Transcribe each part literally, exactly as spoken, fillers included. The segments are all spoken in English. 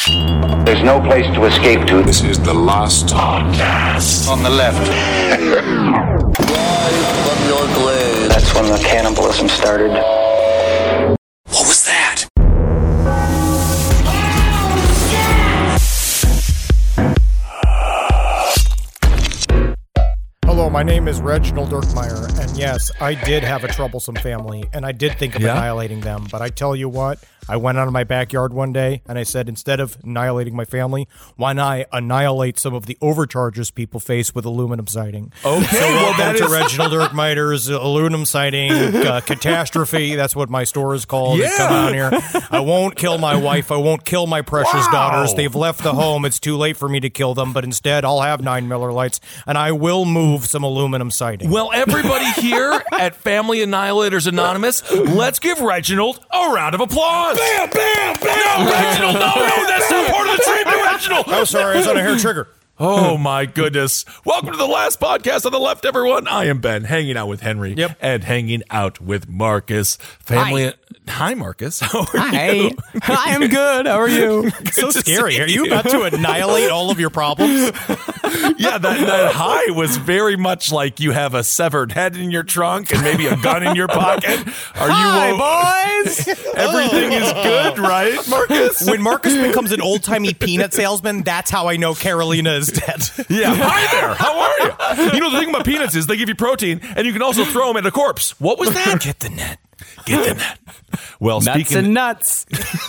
There's no place to escape to. This is the last podcast. On the left. Live from your glade. That's when the cannibalism started. What was that? Hello, my name is Reginald Dirkmeyer, and yes, I did have a troublesome family, and I did think of yeah. annihilating them, but I tell you what, I went out of my backyard one day, and I said, instead of annihilating my family, why not annihilate some of the overcharges people face with aluminum siding? Okay, so well, welcome that to is... Reginald Dirkmeyer's aluminum siding uh, catastrophe. That's what my store is called. Yeah. Come out here. I won't kill my wife. I won't kill my precious wow. daughters. They've left the home. It's too late for me to kill them, but instead, I'll have nine Miller Lights, and I will move some aluminum siding. Well, everybody here at Family Annihilators Anonymous, let's give Reginald a round of applause. Bam, bam, bam. No, Reginald, no, no, that's not part of the treatment, Reginald. Oh, sorry, I was on a hair trigger. Oh, my goodness. Welcome to the last podcast on the left, everyone. I am Ben, hanging out with Henry yep. and hanging out with Marcus. Family. Hi, Hi Marcus. How are Hi. you? I am good. How are you? So scary. Are you about to annihilate all of your problems? Yeah, that, that hi was very much like you have a severed head in your trunk and maybe a gun in your pocket. Are Hi, you boys? Everything is good, right, Marcus? When Marcus becomes an old-timey peanut salesman, that's how I know Carolina is dead. Yeah. Hi there. How are you? You know, the thing about peanuts is they give you protein, and you can also throw them at a corpse. What was that? Get the net. Get the net. Well, nuts speaking and nuts.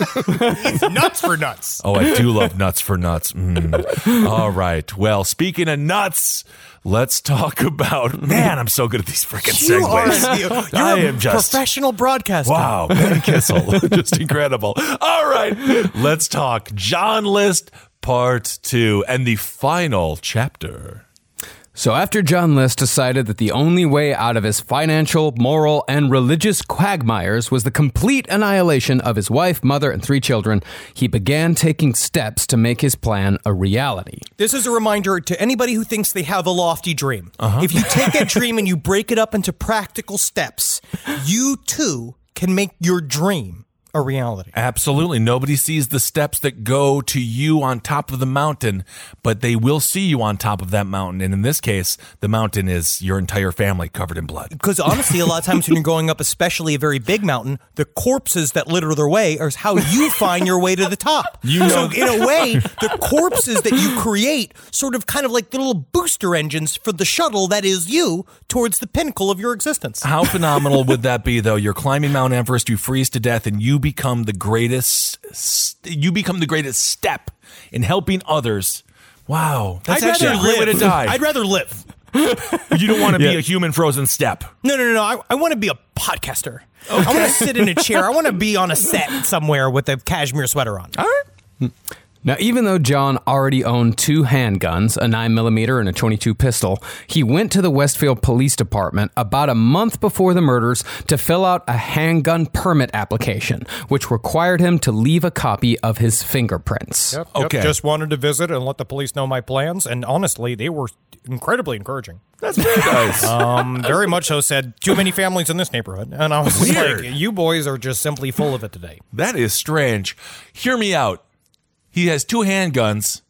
Nuts for nuts. Oh, I do love nuts for nuts. Mm. All right. Well, speaking of nuts, let's talk about. Man, I'm so good at these freaking segues. Are, you're I a am just professional broadcaster. Wow, Ben Kissel, just incredible. All right, let's talk John List Part Two and the final chapter. So after John List decided that the only way out of his financial, moral, and religious quagmires was the complete annihilation of his wife, mother, and three children, he began taking steps to make his plan a reality. This is a reminder to anybody who thinks they have a lofty dream. Uh-huh. If you take that dream and you break it up into practical steps, you too can make your dream a reality. Absolutely. Nobody sees the steps that go to you on top of the mountain, but they will see you on top of that mountain. And in this case, the mountain is your entire family covered in blood. Because honestly, a lot of times when you're going up, especially a very big mountain, the corpses that litter their way are how you find your way to the top. You know, so in a way, the corpses that you create sort of kind of like the little booster engines for the shuttle that is you towards the pinnacle of your existence. How phenomenal would that be, though? You're climbing Mount Everest, you freeze to death, and you become the greatest you become the greatest step in helping others. Wow. That's I'd actually a rather great way to live. die. I'd rather live. You don't want to Yeah. be a human frozen step. No, no, no, no. I, I want to be a podcaster. Okay. I want to sit in a chair. I want to be on a set somewhere with a cashmere sweater on. All right. Now, even though John already owned two handguns, a nine millimeter and a twenty-two pistol, he went to the Westfield Police Department about a month before the murders to fill out a handgun permit application, which required him to leave a copy of his fingerprints. Yep, Okay. Yep. Just wanted to visit and let the police know my plans, and honestly, they were incredibly encouraging. That's very nice. Um, very much so said, too many families in this neighborhood. And I was just Weird. like, you boys are just simply full of it today. That is strange. Hear me out. He has two handguns.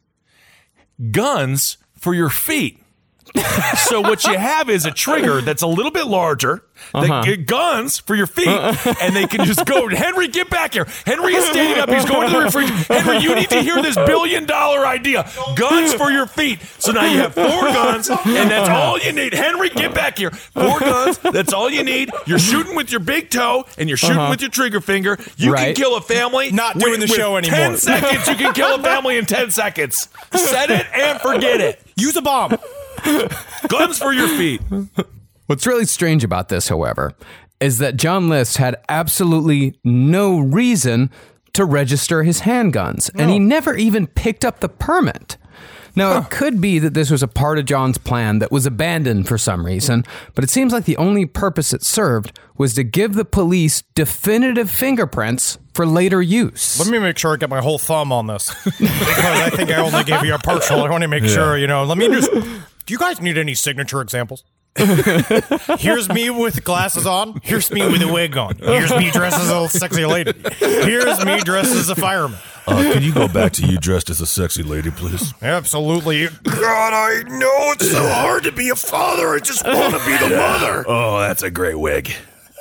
Guns for your feet. So what you have is a trigger that's a little bit larger. That Uh-huh. get guns for your feet, and they can just go. Henry, get back here. Henry is standing up. He's going to the refrigerator. Henry, you need to hear this billion dollar idea. Guns for your feet. So now you have four guns, and that's all you need. Henry, get back here. Four guns. That's all you need. You're shooting with your big toe, and you're shooting Uh-huh. with your trigger finger. You Right. can kill a family. Not doing with- the show with anymore. Ten seconds. You can kill a family in ten seconds. Set it and forget it. Use a bomb. Guns for your feet. What's really strange about this, however, is that John List had absolutely no reason to register his handguns, and he never even picked up the permit. Now, it could be that this was a part of John's plan that was abandoned for some reason, but it seems like the only purpose it served was to give the police definitive fingerprints for later use. Let me make sure I get my whole thumb on this, because I think I only gave you a partial. I want to make sure, you know, let me just... Do you guys need any signature examples? Here's me with glasses on. Here's me with a wig on. Here's me dressed as a sexy lady. Here's me dressed as a fireman. Uh, can you go back to you dressed as a sexy lady, please? Absolutely. God, I know it's so hard to be a father. I just want to be the mother. Oh, that's a great wig.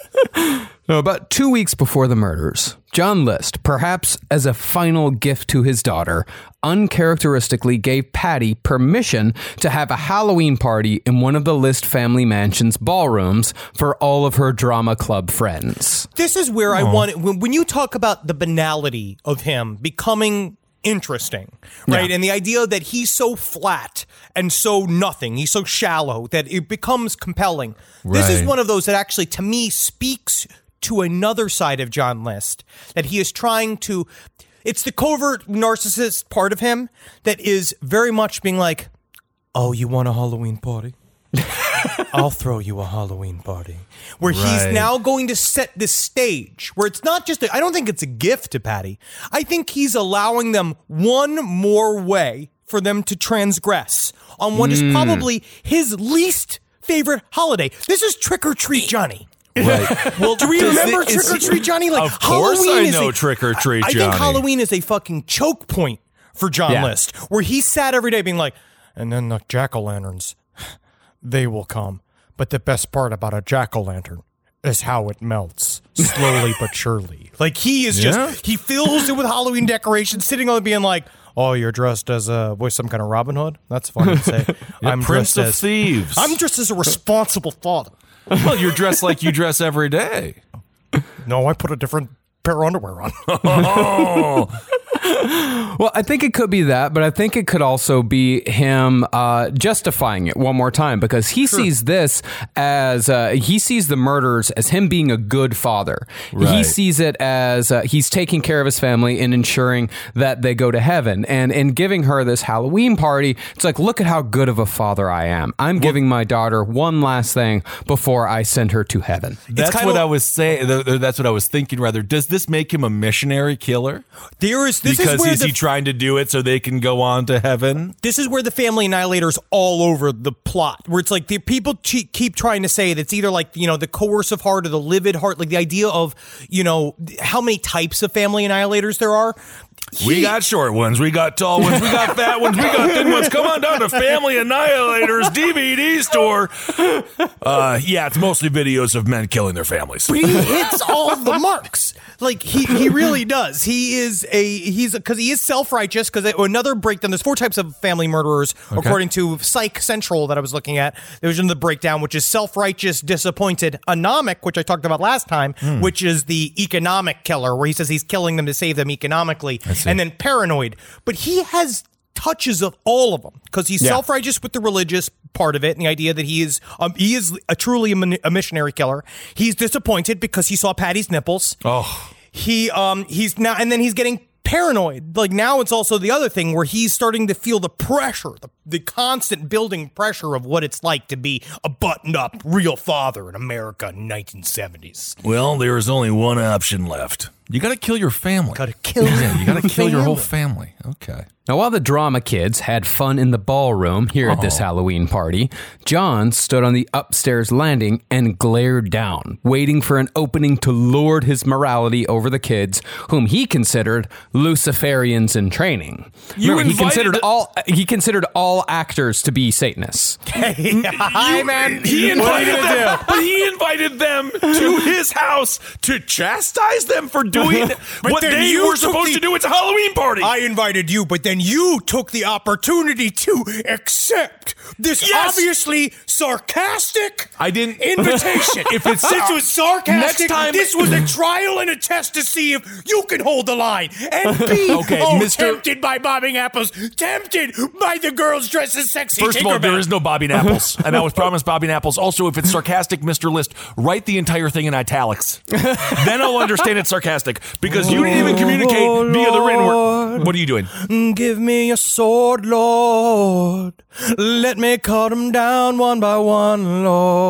No, about two weeks before the murders, John List, perhaps as a final gift to his daughter, uncharacteristically gave Patty permission to have a Halloween party in one of the List family mansion's ballrooms for all of her drama club friends. This is where I want when, when you talk about the banality of him becoming interesting, right? Yeah. And the idea that he's so flat and so nothing, he's so shallow that it becomes compelling. This is Right. one of those that actually, to me, speaks to another side of John List, that he is trying to, it's the covert narcissist part of him that is very much being like, oh, you want a Halloween party? I'll throw you a Halloween party. Where he's Right. now going to set this stage where it's not just, a, I don't think it's a gift to Patty. I think he's allowing them one more way for them to transgress on what is probably his least favorite holiday. This is Trick or Treat Johnny. Right. Well, do we does remember it- is Trick or he- Treat Johnny? Like, Of course Halloween I is know a- Trick or Treat I, I Johnny. think Halloween is a fucking choke point for John Yeah. List, where he sat every day being like, and then the jack-o'-lanterns, they will come. But the best part about a jack-o'-lantern is how it melts, slowly but surely. Like, he is Yeah. just, he fills it with Halloween decorations, sitting on it being like, oh, you're dressed as a, what, some kind of Robin Hood? That's funny to say. I'm Prince dressed of as, Thieves. I'm dressed as a responsible father. Well, you're dressed like you dress every day. No, I put a different pair of underwear on. Oh, Well, I think it could be that, but I think it could also be him uh, justifying it one more time, because he sees this as uh, he sees the murders as him being a good father. He Right. sees it as uh, he's taking care of his family and ensuring that they go to heaven. And in giving her this Halloween party, it's like, look at how good of a father I am. I'm giving my daughter one last thing before I send her to heaven. that's kinda what like- I was saying. th- th- That's what I was thinking. Rather, does this make him a missionary killer? There is, this Because is where is the he trying to do it so they can go on to heaven? this is where the family annihilator's all over the plot, where it's like the people che- keep trying to say that it's either like, you know, the coercive heart or the livid heart, like the idea of, you know, how many types of family annihilators there are. We He- got short ones, we got tall ones, we got fat ones, we got thin ones. Come on down to Family Annihilators D V D store. Uh, yeah, it's mostly videos of men killing their families. he hits all of the marks. Like he, he really does. He is a he's because he is self-righteous. Because another breakdown. There's four types of family murderers according to Psych Central that I was looking at. There was in the breakdown, which is self-righteous, disappointed, anomic, which I talked about last time, which is the economic killer, where he says he's killing them to save them economically, and then paranoid. But he has touches of all of them because he's Yeah. self-righteous with the religious part of it and the idea that he is um, he is a truly a, min- a missionary killer. He's disappointed because he saw Patty's nipples. Oh, He um he's now and then he's getting paranoid. Like now it's also the other thing where he's starting to feel the pressure, the, the constant building pressure of what it's like to be a buttoned up real father in America in nineteen seventies. well, there is only one option left. You got to kill your family. Gotta kill Yeah, you got to your kill your whole family. family. Okay. Now, while the drama kids had fun in the ballroom here at this Halloween party, John stood on the upstairs landing and glared down, waiting for an opening to lord his morality over the kids, whom he considered Luciferians in training. You Remember, he invited considered the- all he considered all actors to be Satanists. Hi man. He What are you invited gonna them, do? but he invited them to his house to chastise them for doing what then they you were took supposed the- to do. It's a Halloween party. I invited you, but then you took the opportunity to accept this Yes! obviously sarcastic I didn't- invitation. If it's- this was sarcastic, Next time- this was a trial and a test to see if you can hold the line and be Okay, oh, Mister tempted by bobbing apples, tempted by the girls dressed as sexy. First of all, there Tinkerbell. is no Bobbing Apples, and I was promised Bobbing Apples. Also, if it's sarcastic, Mister List, write the entire thing in italics. Then I'll understand it's sarcastic, because you didn't even communicate via the written word. What are you doing? Give me a sword, Lord. Let me cut them down one by one,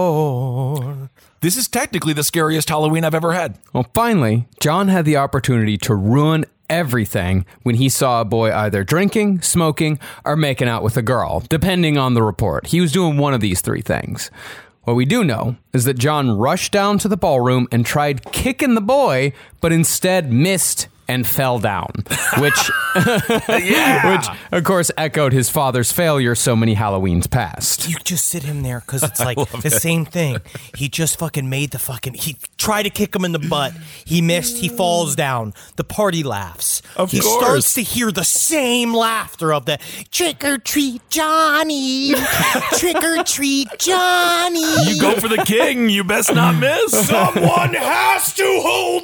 Lord. This is technically the scariest Halloween I've ever had. Well, finally, John had the opportunity to ruin everything when he saw a boy either drinking, smoking, or making out with a girl, depending on the report. He was doing one of these three things. What we do know is that John rushed down to the ballroom and tried kicking the boy, but instead missed and fell down, which, yeah. which of course echoed his father's failure so many Halloweens past. You just sit him there because it's like the it. same thing. He just fucking made the fucking, he tried to kick him in the butt. He missed. He falls down. The party laughs. Of he course. starts to hear the same laughter of the trick or treat Johnny, trick or treat Johnny. You go for the king, you best not miss. Someone has to hold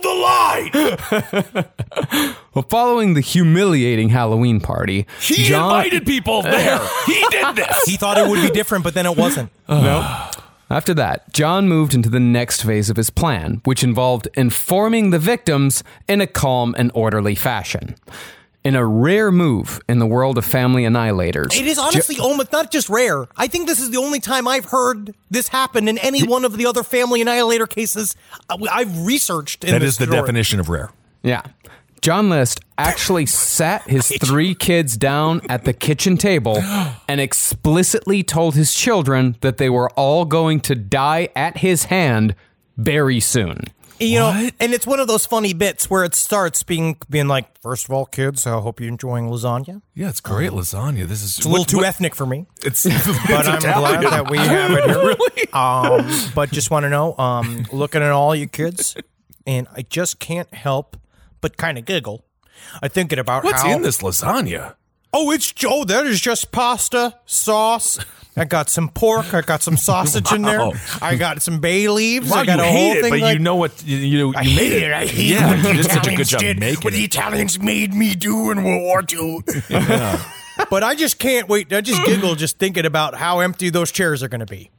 the line. Well, following the humiliating Halloween party, he John- invited people there. He did this. He thought it would be different, but then it wasn't. No. After that, John moved into the next phase of his plan, which involved informing the victims in a calm and orderly fashion. In a rare move in the world of family annihilators. It is honestly jo- almost not just rare. I think this is the only time I've heard this happen in any one of the other family annihilator cases I've researched. In that this is the story. definition of rare. Yeah. John List actually sat his three kids down at the kitchen table and explicitly told his children that they were all going to die at his hand very soon. You what? know, and it's one of those funny bits where it starts being being like, first of all, kids, I hope you're enjoying lasagna. Yeah, it's great um, lasagna. This is it's a little what, too what, ethnic for me. It's, it's but I'm Italian. glad that we have it here. Really? Um, but just want to know, um, looking at all you kids, and I just can't help but kind of giggle. I'm thinking about what's how, in this lasagna. Oh, it's oh, that is just pasta sauce. I got some pork. I got some sausage wow. in there. I got some bay leaves. Wow, I got you a hate whole it, thing. but like, you know what? You, you, you I made hate it. it. I hate yeah, what the you did such a good Italians job did. making What the it. Italians made me do in World War Two. Yeah. But I just can't wait. I just giggle just thinking about how empty those chairs are going to be.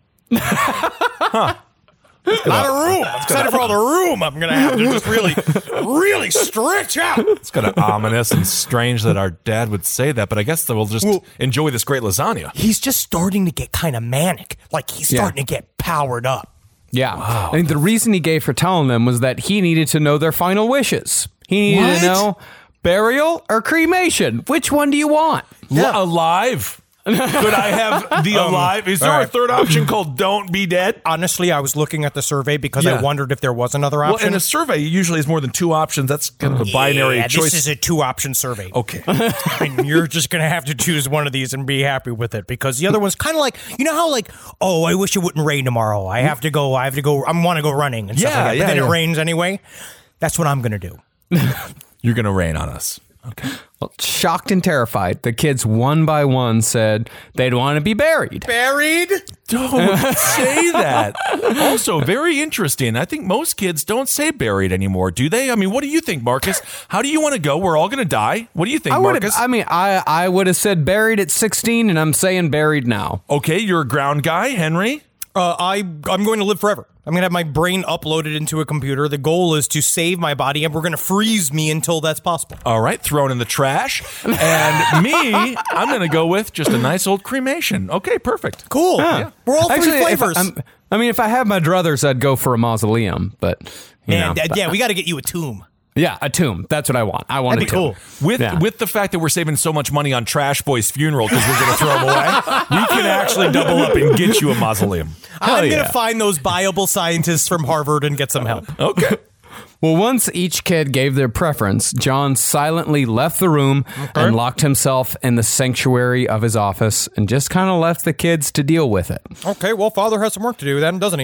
Huh. A lot of room. I'm excited for all the room I'm going to have to just really, really stretch out. It's kind of ominous and strange that our dad would say that, but I guess that we'll just well, enjoy this great lasagna. He's just starting to get kind of manic. Like he's starting yeah. to get powered up. Yeah. Wow. And the reason he gave for telling them was that he needed to know their final wishes. He needed what? to know burial or cremation. Which one do you want? Yeah. L- alive. Could I have the um, alive? Is there right. a third option called don't be dead? Honestly, I was looking at the survey because yeah. I wondered if there was another option. Well, in a survey, usually is more than two options. That's kind of a binary yeah, choice. This is a two-option survey. Okay. And you're just going to have to choose one of these and be happy with it because the other one's kind of like, you know how like, oh, I wish it wouldn't rain tomorrow. I have to go, I have to go, I want to go running and yeah, stuff like that. Yeah, but then yeah. it rains anyway. That's what I'm going to do. You're going to rain on us. Okay. Well, shocked and terrified, the kids one by one said they'd want to be buried. Buried? Don't say that. Also, very interesting. I think most kids don't say buried anymore, do they? I mean, what do you think, Marcus? How do you want to go? We're all going to die. What do you think, I Marcus? I mean, I, I would have said buried at sixteen, and I'm saying buried now. Okay, you're a ground guy, Henry? Uh, I, I'm going to live forever. I'm going to have my brain uploaded into a computer. The goal is to save my body, and we're going to freeze me until that's possible. All right, thrown in the trash. And me, I'm going to go with just a nice old cremation. Okay, perfect. Cool. Huh. Yeah. We're all Actually, three flavors. I, I mean, if I had my druthers, I'd go for a mausoleum. But, you Man, know, yeah, we got to get you a tomb. Yeah, a tomb. That's what I want. I want That'd a be tomb. cool. With yeah. with the fact that we're saving so much money on Trash Boy's funeral because we're going to throw him away, we can actually double up and get you a mausoleum. Hell I'm yeah. going to find those viable scientists from Harvard and get some help. Okay. Well, once each kid gave their preference, John silently left the room okay. and locked himself in the sanctuary of his office and just kind of left the kids to deal with it. Okay, well, Father has some work to do then, doesn't he?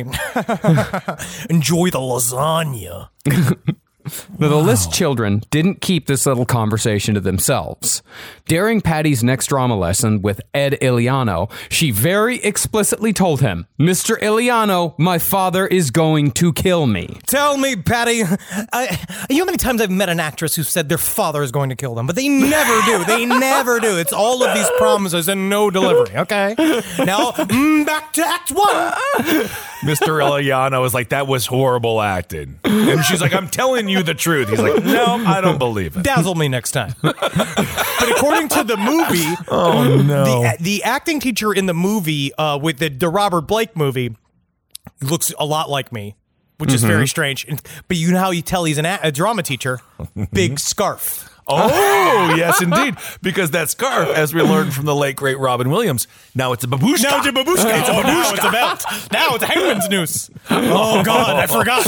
Enjoy the lasagna. Now, the wow. List children didn't keep this little conversation to themselves. During Patty's next drama lesson with Ed Iliano, she very explicitly told him, Mister Iliano, my father is going to kill me. Tell me, Patty, I, you know how many times I've met an actress who said their father is going to kill them, but they never do. They never do. It's all of these promises and no delivery, okay? Now, mm, back to Act One. Mister Iliano is like, that was horrible acting. And she's like, I'm telling you the truth. He's like, no, I don't believe it. Dazzle me next time. But according to the movie, oh no, the, the acting teacher in the movie uh, with the, the Robert Blake movie looks a lot like me, which mm-hmm. is very strange. But you know how you tell he's an a, a drama teacher? Big scarf. Oh, yes, indeed. Because that scarf, as we learned from the late, great Robin Williams, now it's a babushka. Now it's a babushka. It's a babushka. Now it's a belt. Now it's a hangman's noose. Oh, God, I forgot.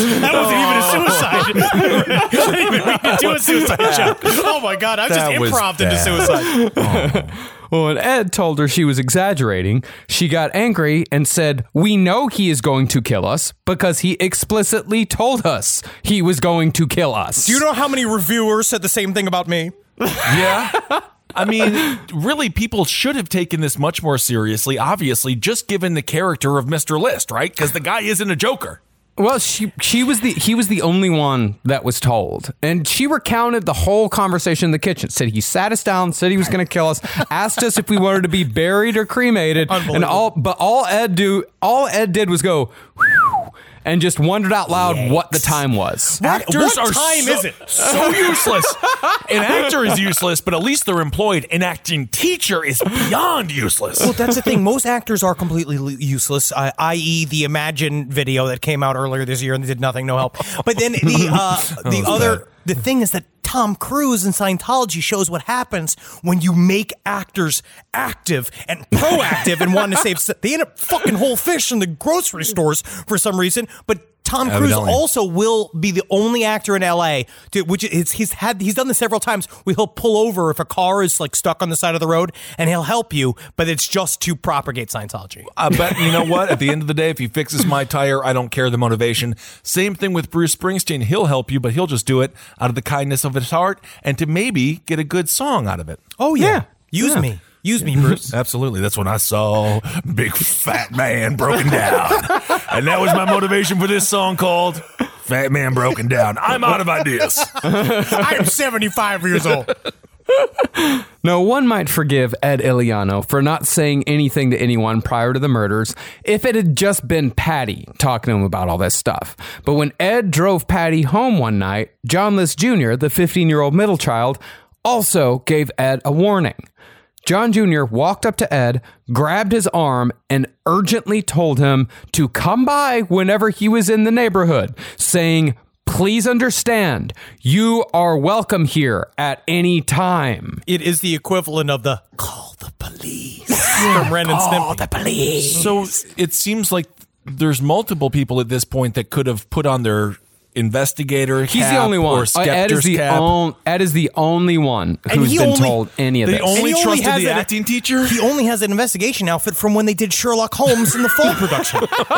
That wasn't even a suicide. I didn't even mean to do a suicide joke. Oh, my God, I That just was improv into bad. suicide. Well, when Ed told her she was exaggerating, she got angry and said, "We know he is going to kill us because he explicitly told us he was going to kill us." Do you know how many reviewers said the same thing about me? Yeah. I mean, really, people should have taken this much more seriously, obviously, just given the character of Mister List, right? Because the guy isn't a joker. Well, she she was the he was the only one that was told, and she recounted the whole conversation in the kitchen. Said he sat us down, said he was going to kill us, asked us if we wanted to be buried or cremated, and all. But all Ed do all Ed did was go, whew, and just wondered out loud Yikes. what the time was. Actors what are time so, is it? so useless. An actor is useless, but at least they're employed. An acting teacher is beyond useless. Well, that's the thing. Most actors are completely l- useless, uh, that is the Imagine video that came out earlier this year and did nothing, no help. But then the uh, the was other, bad. the thing is that Tom Cruise in Scientology shows what happens when you make actors active and proactive and want to save. They end up fucking whole fish in the grocery stores for some reason, but Tom Cruise Evidently. also will be the only actor in L A, to, which is he's had he's done this several times, where he'll pull over if a car is like stuck on the side of the road, and he'll help you, but it's just to propagate Scientology. I bet, you know what? At the end of the day, if he fixes my tire, I don't care the motivation. Same thing with Bruce Springsteen. He'll help you, but he'll just do it out of the kindness of his heart and to maybe get a good song out of it. Oh yeah, Yeah. use Yeah. me, use me, Bruce. Absolutely. That's when I saw Big Fat Man Broken Down. And that was my motivation for this song called Fat Man Broken Down. I'm out of ideas. I am seventy-five years old. No, one might forgive Ed Iliano for not saying anything to anyone prior to the murders if it had just been Patty talking to him about all this stuff. But when Ed drove Patty home one night, John List Junior, the fifteen-year-old middle child, also gave Ed a warning. John Junior walked up to Ed, grabbed his arm, and urgently told him to come by whenever he was in the neighborhood, saying, "Please understand, you are welcome here at any time." It is the equivalent of the call the police from Ren and Stimpy. Call the police. So it seems like there's multiple people at this point that could have put on their investigator He's cap the only one. or Uh, Ed, is skeptic's the cap. on, Ed is the only one And who's he been only- told any of They this. only And he only trusted has the an- acting teacher? He only has an investigation outfit from when they did Sherlock Holmes in the fall production.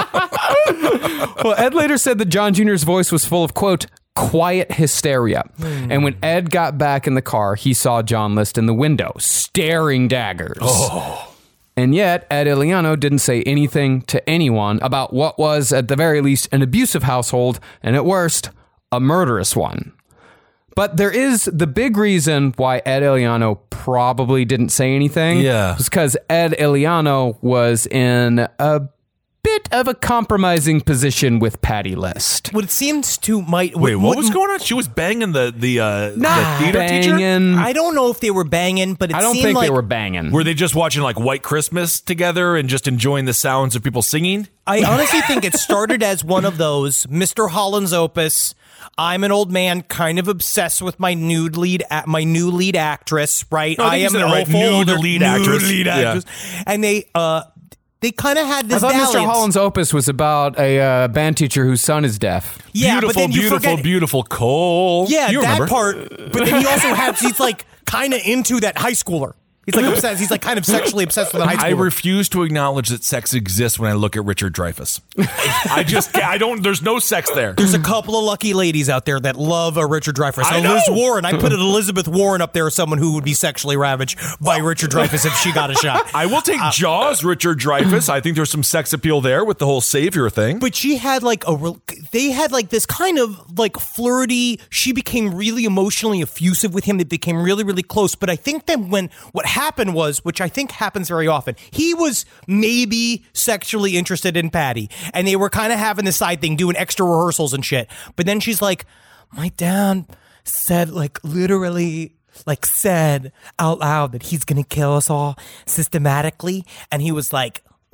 Well, Ed later said that John Junior's voice was full of, quote, quiet hysteria. Hmm. And when Ed got back in the car, he saw John List in the window, staring daggers. Oh. And yet, Ed Iliano didn't say anything to anyone about what was, at the very least, an abusive household, and at worst, a murderous one. But there is the big reason why Ed Iliano probably didn't say anything. Yeah. Was because Ed Iliano was in a bit of a compromising position with Patty List. What it seems to might Wait, what was going on? She was banging the the, uh, the theater teacher? Banging. I don't know if they were banging, but it I don't seemed think like they were banging. Were they just watching like White Christmas together and just enjoying the sounds of people singing? I honestly think it started as one of those Mister Holland's Opus. I'm an old man, kind of obsessed with my nude lead, a- my new lead actress. Right, No, I think I you am said an it right, awful nude older lead nude actress. lead Yeah. actress, and they uh they kind of had I this. thought Mister dalliance. Holland's Opus was about a uh, band teacher whose son is deaf. Yeah, beautiful, but then you beautiful, forget, beautiful Cole. Yeah, you that remember. part. But then he also has. He's like kind of into that high schooler. He's like obsessed. He's like kind of sexually obsessed with a high schooler. I refuse to acknowledge that sex exists when I look at Richard Dreyfuss. I just, I don't, there's no sex there. There's a couple of lucky ladies out there that love a Richard Dreyfuss. I Liz know. Warren. I put an Elizabeth Warren up there as someone who would be sexually ravaged by Richard Dreyfuss if she got a shot. I will take Uh, Jaws, Richard Dreyfuss. I think there's some sex appeal there with the whole savior thing. But she had like a, real- they had like this kind of like flirty. She became really emotionally effusive with him. They became really, really close. But I think that when what happened was, which I think happens very often, he was maybe sexually interested in Patty, and they were kind of having the side thing, doing extra rehearsals and shit. But then she's like, my dad said, like literally, like said out loud that he's gonna kill us all systematically, and he was like,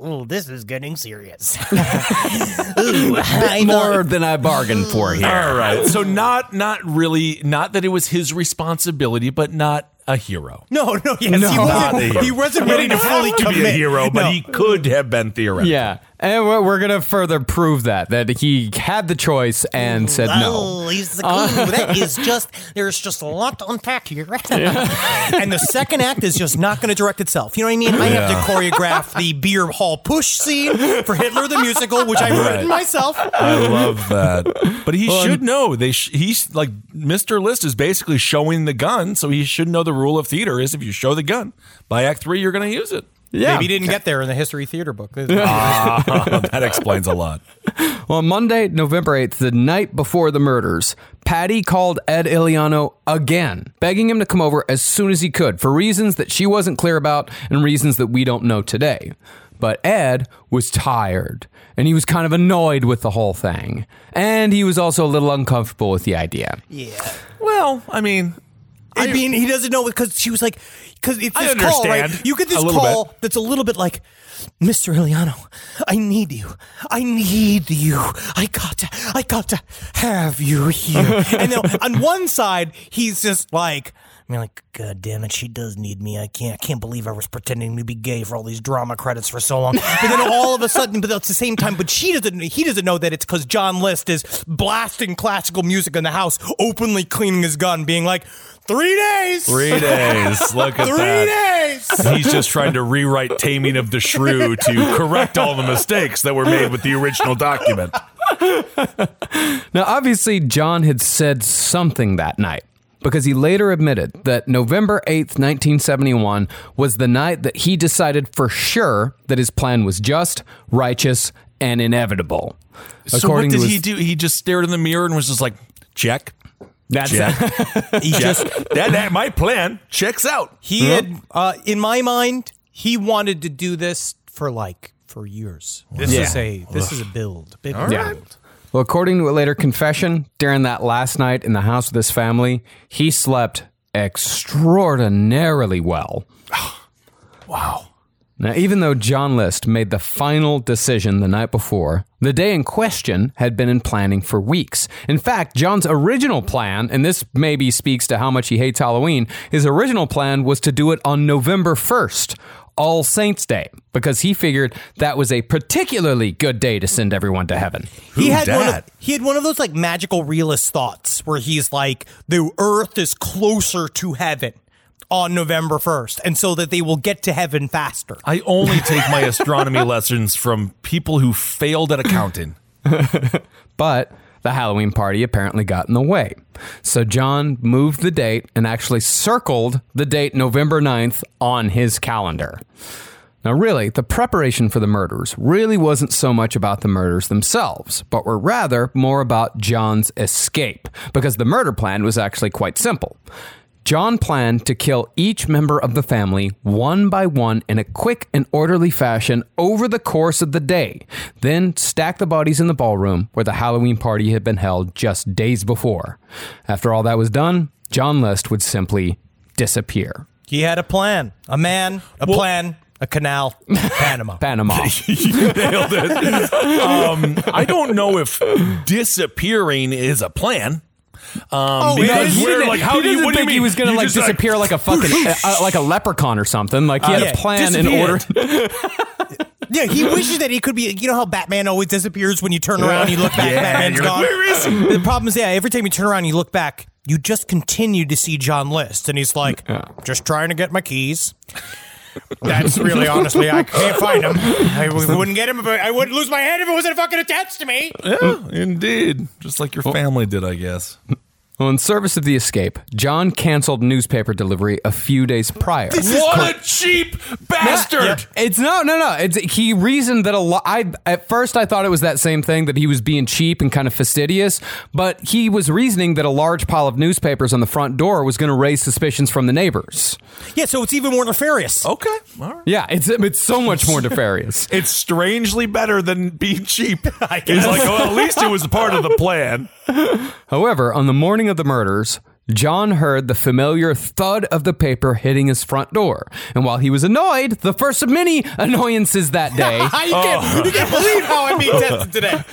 oh, this is getting serious. Ooh, a bit more than I bargained for here. All right. So not not really, not that it was his responsibility, but not a hero. No, no, yes, No. he Not a wasn't. hero. He wasn't ready to fully to commit. be a hero, but No. he could have been theoretical. Yeah, and we're, we're going to further prove that, that he had the choice and said no. Oh, he's the ooh, that is just, there's just a lot to unpack here. And the second act is just not going to direct itself. You know what I mean? I have to choreograph the beer hall push scene for Hitler the musical, which I've written myself. I love that. But he should know. They sh- he's like Mister List is basically showing the gun, so he should know the rule of theater is if you show the gun, by act three, you're going to use it. Yeah. Maybe he didn't get there in the history theater book. Ah, that explains a lot. Well, on Monday, November eighth, the night before the murders, Patty called Ed Iliano again, begging him to come over as soon as he could for reasons that she wasn't clear about and reasons that we don't know today. But Ed was tired, and he was kind of annoyed with the whole thing. And he was also a little uncomfortable with the idea. Yeah. Well, I mean, I mean, he doesn't know because she was like, because it's I this call, understand. right? You get this A little call bit. that's a little bit like, Mister Iliano, I need you. I need you. I got to, I got to have you here. And then on one side, he's just like, I mean, like, God damn it, she does need me. I can't, I can't believe I was pretending to be gay for all these drama credits for so long. But then all of a sudden, but at the same time, but she doesn't, he doesn't know that it's because John List is blasting classical music in the house, openly cleaning his gun, being like, three days. three days. Look at Three that. days. He's just trying to rewrite Taming of the Shrew to correct all the mistakes that were made with the original document. Now, obviously, John had said something that night, because he later admitted that November eighth, nineteen seventy-one was the night that he decided for sure that his plan was just, righteous, and inevitable. So what did he do? He just stared in the mirror and was just like, check. That's Check. He just that, that my plan checks out. He had, uh, in my mind, he wanted to do this for like for years. This Yeah. is a this is a build, big Yeah. build. Well, according to a later confession, during that last night in the house with his family, he slept extraordinarily well. Wow. Now, even though John List made the final decision the night before, the day in question had been in planning for weeks. In fact, John's original plan, and this maybe speaks to how much he hates Halloween, his original plan was to do it on November first, All Saints Day, because he figured that was a particularly good day to send everyone to heaven. He Who had one of, dat? he had one of those like magical realist thoughts where he's like, the earth is closer to heaven on November first, and so that they will get to heaven faster. I only take my astronomy lessons from people who failed at accounting. But the Halloween party apparently got in the way. So John moved the date and actually circled the date November ninth on his calendar. Now, really, the preparation for the murders really wasn't so much about the murders themselves, but were rather more about John's escape, because the murder plan was actually quite simple. John planned to kill each member of the family one by one in a quick and orderly fashion over the course of the day, then stack the bodies in the ballroom where the Halloween party had been held just days before. After all that was done, John List would simply disappear. He had a plan, a man, a Well- plan, a canal, Panama. Panama. You nailed it. Um, I don't know if disappearing is a plan. Um, Oh, because he we're didn't- like, how he do you? doesn't What do you think mean? he was going to You like just, disappear like, a fucking uh, like a leprechaun or something? Like he had yeah, a plan in order. disappeared. Yeah, he wishes that he could be. You know how Batman always disappears when you turn around and you look back, Yeah, Batman's you're like, gone. where is he? The problem is, yeah, every time you turn around and you look back, you just continue to see John List, and he's like, just trying to get my keys. That's really, honestly, I can't find him. I w- wouldn't get him if I, I wouldn't lose my head if it wasn't fucking attached to me. Yeah, indeed. Just like your family did, I guess. Well, in service of the escape, John canceled newspaper delivery a few days prior. What a cheap bastard! It's no, no, no. It's he reasoned that a lot. I at first I thought it was that same thing, that he was being cheap and kind of fastidious, but he was reasoning that a large pile of newspapers on the front door was going to raise suspicions from the neighbors. Yeah, so it's even more nefarious. Okay, all right. Yeah, it's it's so much more nefarious. It's strangely better than being cheap. He's like, well, at least it was a part of the plan. However, on the morning of the murders, John heard the familiar thud of the paper hitting his front door. And while he was annoyed, the first of many annoyances that day, you, can't, you can't believe how I'm being tested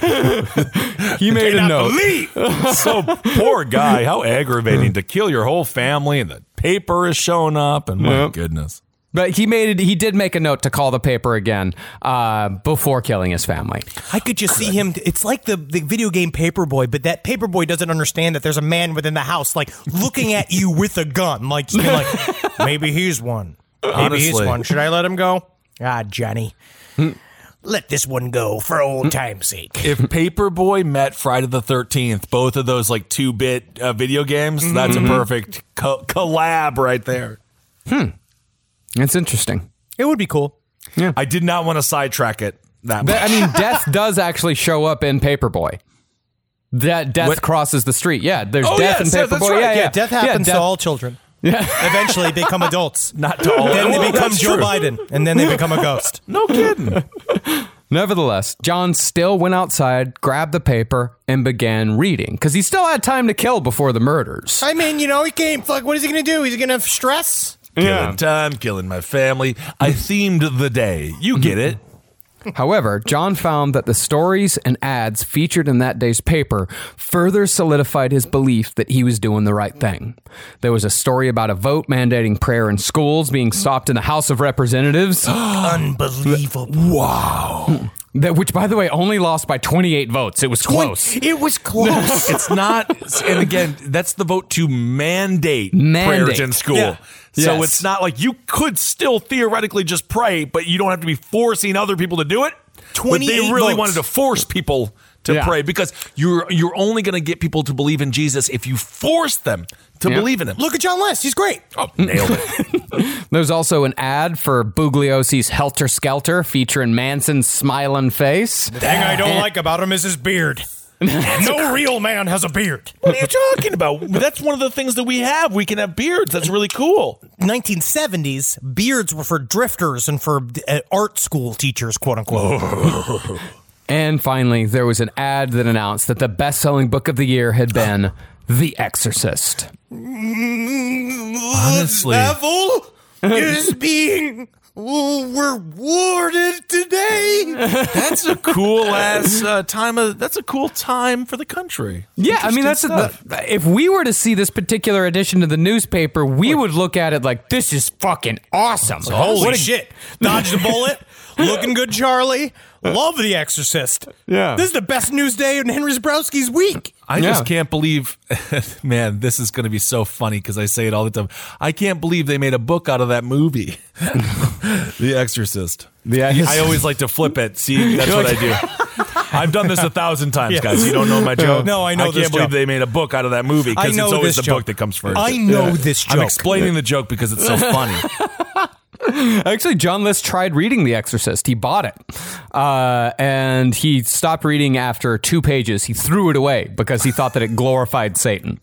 today. he made a note. Believe. So poor guy, how aggravating to kill your whole family and the paper is showing up and my Yep. goodness. But he made it. He did make a note to call the paper again uh, before killing his family. I could just see him. It's like the, the video game Paperboy, but that Paperboy doesn't understand that there's a man within the house, like looking at you with a gun, like just being like, maybe he's one, maybe Honestly. he's one. Should I let him go? Ah, Johnny, let this one go for old time's sake. If Paperboy met Friday the thirteenth, both of those like two-bit uh, video games, mm-hmm. that's a perfect co- collab right there. Hmm. It's interesting. It would be cool. Yeah. I did not want to sidetrack it that much. I mean, death does actually show up in Paperboy. That death What? crosses the street. Yeah, there's Oh, death yes, in yeah, Paperboy. that's right. Yeah, yeah, Yeah, death happens yeah, to all children. Yeah. Eventually, they become adults. Not to all. Then they Oh, become that's Joe true. Biden, and then they become a ghost. No kidding. Nevertheless, John still went outside, grabbed the paper, and began reading because he still had time to kill before the murders. I mean, you know, he can't. Like, what is he going to do? He's going to stress. Killing time, killing my family. I themed the day. You get it. However, John found that the stories and ads featured in that day's paper further solidified his belief that he was doing the right thing. There was a story about a vote mandating prayer in schools being stopped in the House of Representatives. Unbelievable. Wow. That, which, by the way, only lost by twenty-eight votes. It was close. It was close. It's not, and again, that's the vote to mandate, Mandate. prayers in school. Yeah. So Yes. it's not like you could still theoretically just pray, but you don't have to be forcing other people to do it. But they twenty-eight really votes. wanted to force people to Yeah. pray because you're you're only going to get people to believe in Jesus if you force them to Yeah. believe in him. Look at John List. He's great. Oh, nailed it. There's also an ad for Bugliosi's Helter Skelter featuring Manson's smiling face. The thing I don't like about him is his beard. No real man has a beard. What are you talking about? That's one of the things that we have. We can have beards. That's really cool. nineteen seventies, beards were for drifters and for uh, art school teachers, quote unquote. And finally, there was an ad that announced that the best-selling book of the year had been The Exorcist. Honestly. Devil is being rewarded today. That's a cool ass uh, time. Of, that's a cool time for the country. Yeah, I mean, that's Interesting a, the, if we were to see this particular edition of the newspaper, we would look at it like, this is fucking awesome. Holy What a- shit. Dodged a bullet. Looking good, Charlie. Love The Exorcist. Yeah. This is the best news day in Henry Zabrowski's week. I Yeah. just can't believe, man, this is going to be so funny because I say it all the time. I can't believe they made a book out of that movie, The Exorcist. The I always like to flip it. See, that's what I do. I've done this a thousand times, Yeah. guys. You don't know my joke? No, I know I can't this believe joke. they made a book out of that movie I because know it's always this the book joke. that comes first. I know this joke. I'm explaining the joke because it's so funny. Actually, John List tried reading The Exorcist. He bought it. Uh, and he stopped reading after two pages. He threw it away because he thought that it glorified Satan.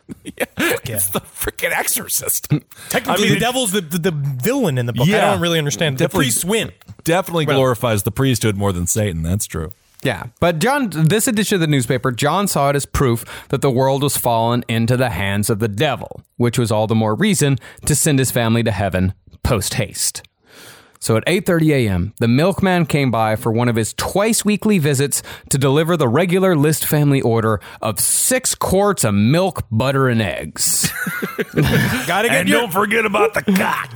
It's the freaking Exorcist. Technically, I mean, the it devil's the, the, the villain in the book. I Yeah. don't really understand. The Definitely- priests win. Definitely Well- glorifies the priesthood more than Satan. That's true. Yeah, but John, this edition of the newspaper, John saw it as proof that the world was fallen into the hands of the devil, which was all the more reason to send his family to heaven post haste. So at eight thirty a.m., the milkman came by for one of his twice-weekly visits to deliver the regular List family order of six quarts of milk, butter, and eggs. Gotta get And your... don't forget about the cock.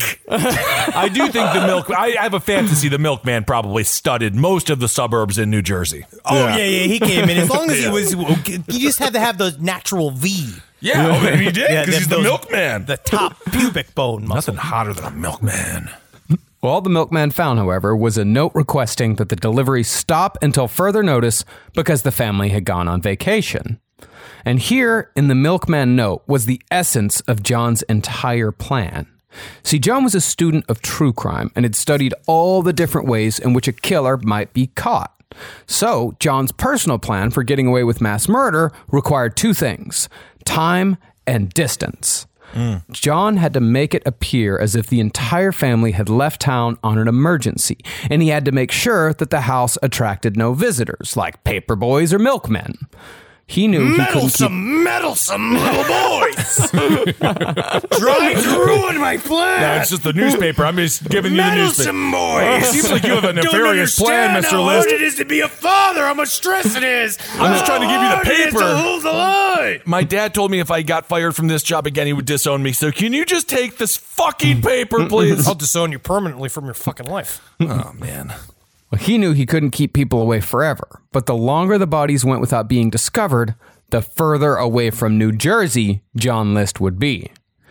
I do think the milk. I have a fantasy the milkman probably studied most of the suburbs in New Jersey. Oh, yeah. yeah, he came in. As long as Yeah. he was... You just had to have the natural V. Yeah, oh, maybe he did Yeah, because he's the those- milkman. The top pubic bone muscle. Nothing hotter than a milkman. Well, all the milkman found, however, was a note requesting that the delivery stop until further notice because the family had gone on vacation. And here in the milkman note was the essence of John's entire plan. See, John was a student of true crime and had studied all the different ways in which a killer might be caught. So, John's personal plan for getting away with mass murder required two things: time and distance. Mm. John had to make it appear as if the entire family had left town on an emergency, and he had to make sure that the house attracted no visitors, like paper boys or milkmen. he knew he couldn't keep... meddlesome little boys trying to ruin my plan. No, it's just the newspaper. I'm just giving you the newspaper. Meddlesome boys. It seems like you have a nefarious plan, Mister How List. hard it is to be a father. How much stress it is. I'm just trying to give you the How hard it is paper. to hold the line. My dad told me if I got fired from this job again, he would disown me. So can you just take this fucking paper, please? I'll disown you permanently from your fucking life. Oh, man. Well, he knew he couldn't keep people away forever, but the longer the bodies went without being discovered, the further away from New Jersey John List would be.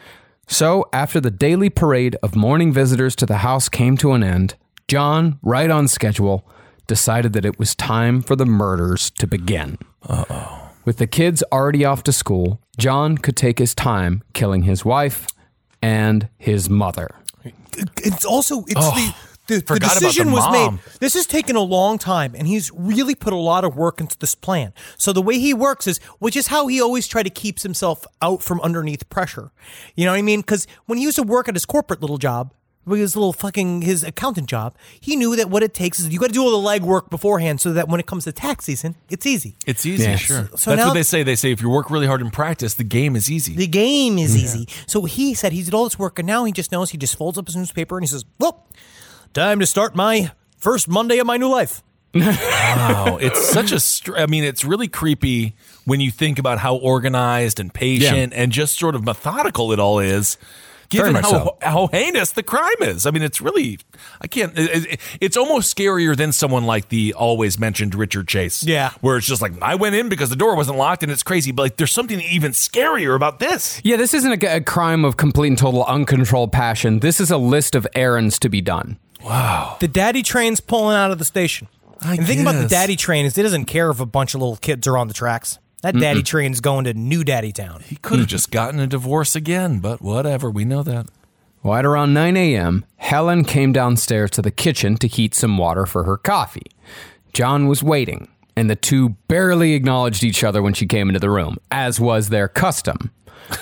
So, after the daily parade of morning visitors to the house came to an end, John, right on schedule, decided that it was time for the murders to begin. Uh-oh. With the kids already off to school, John could take his time killing his wife and his mother. It's also, it's Oh. the... The, the Forgot about decision the was mom. made. This has taken a long time, and he's really put a lot of work into this plan. So the way he works is, which is how he always tried to keep himself out from underneath pressure. You know what I mean? Because when he used to work at his corporate little job, his little fucking, his accountant job, he knew that what it takes is you got to do all the legwork beforehand so that when it comes to tax season, it's easy. It's easy, Yes. sure. So That's now- what they say. They say if you work really hard in practice, the game is easy. The game is easy. So he said he did all this work, and now he just knows he just folds up his newspaper and he says, well, time to start my first Monday of my new life. Wow, it's such a. Str- I mean, it's really creepy when you think about how organized and patient and just sort of methodical it all is. Given much how, so. how heinous the crime is. I mean, it's really. I can't. It, it, it's almost scarier than someone like the always mentioned Richard Chase. Yeah. where it's just like I went in because the door wasn't locked and it's crazy. But like, there's something even scarier about this. Yeah, this isn't a, a crime of complete and total uncontrolled passion. This is a list of errands to be done. Wow. The daddy train's pulling out of the station. I and the thing about the guess. daddy train is it doesn't care if a bunch of little kids are on the tracks. That daddy train's going to New Daddy Town. He could have just gotten a divorce again, but whatever. We know that. Well, at around nine a.m., Helen came downstairs to the kitchen to heat some water for her coffee. John was waiting, and the two barely acknowledged each other when she came into the room, as was their custom.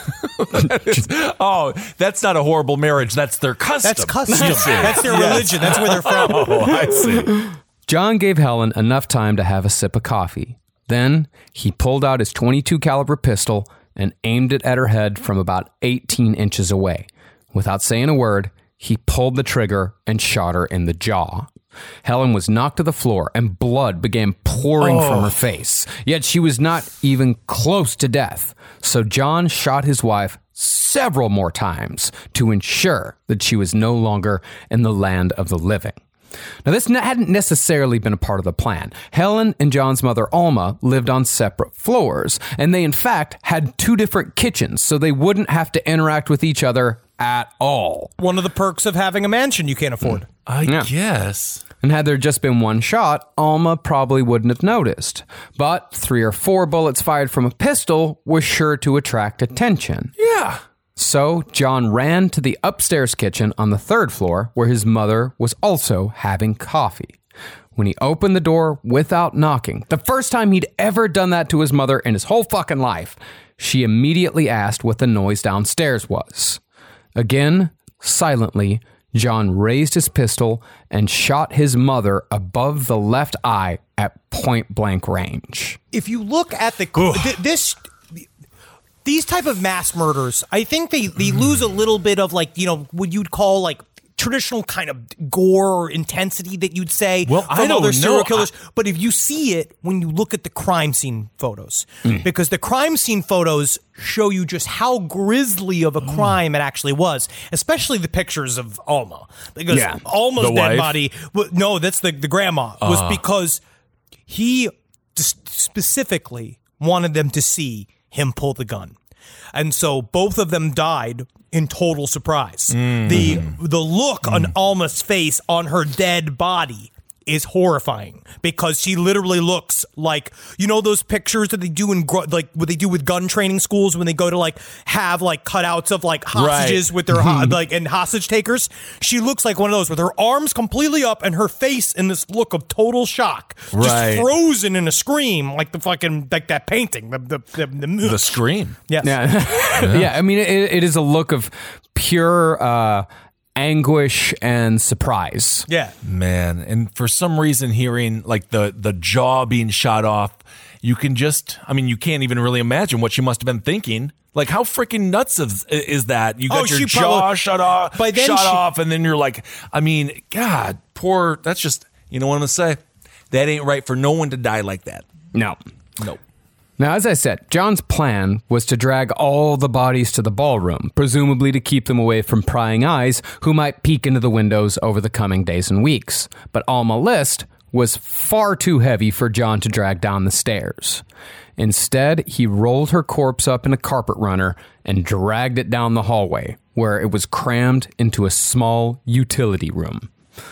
Oh, that's not a horrible marriage. That's their custom. That's custom. You see. That's their religion. That's where they're from. Oh, I see. John gave Helen enough time to have a sip of coffee. Then he pulled out his twenty-two caliber pistol and aimed it at her head from about eighteen inches away. Without saying a word, he pulled the trigger and shot her in the jaw. Helen was knocked to the floor and blood began pouring Oh. from her face. Yet she was not even close to death. So John shot his wife several more times to ensure that she was no longer in the land of the living. Now, this ne- hadn't necessarily been a part of the plan. Helen and John's mother, Alma, lived on separate floors, and they, in fact, had two different kitchens, so they wouldn't have to interact with each other at all. One of the perks of having a mansion you can't afford. I Yeah. guess. And had there just been one shot, Alma probably wouldn't have noticed. But three or four bullets fired from a pistol was sure to attract attention. Yeah. So John ran to the upstairs kitchen on the third floor where his mother was also having coffee. When he opened the door without knocking, the first time he'd ever done that to his mother in his whole fucking life, she immediately asked what the noise downstairs was. Again, silently, John raised his pistol and shot his mother above the left eye at point blank range. If you look at the th- this these type of mass murders, I think they, they lose a little bit of like, you know, what you'd call like traditional kind of gore or intensity that you'd say Well, from I don't other serial know. killers. But if you see it when you look at the crime scene photos, because the crime scene photos show you just how grisly of a crime it actually was, especially the pictures of Alma. Because Yeah. Alma's The dead wife? body, wa- no, that's the, the grandma, was because he just specifically wanted them to see him pull the gun. And so both of them died in total surprise. Mm. The the look on Alma's face on her dead body is horrifying because she literally looks like, you know, those pictures that they do in gr- like what they do with gun training schools when they go to like have like cutouts of like hostages Right. with their ho- like and hostage takers. She looks like one of those with her arms completely up and her face in this look of total shock, Right. just frozen in a scream like the fucking like that painting, the the the, the, The scream. yes. Yeah, yeah. I mean, it, it is a look of pure uh, anguish and surprise. yeah. Man, and for some reason hearing like the the jaw being shot off you can just, I mean, you can't even really imagine what she must have been thinking. Like, how freaking nuts is, is that? You got Oh, your she jaw probably- shut off, By then shut she- off, and then you're like, I mean, God, poor, that's just, you know what I'm going to say? That ain't right for no one to die like that. No. No. Now, as I said, John's plan was to drag all the bodies to the ballroom, presumably to keep them away from prying eyes who might peek into the windows over the coming days and weeks. But Alma List was far too heavy for John to drag down the stairs. Instead, he rolled her corpse up in a carpet runner and dragged it down the hallway, where it was crammed into a small utility room.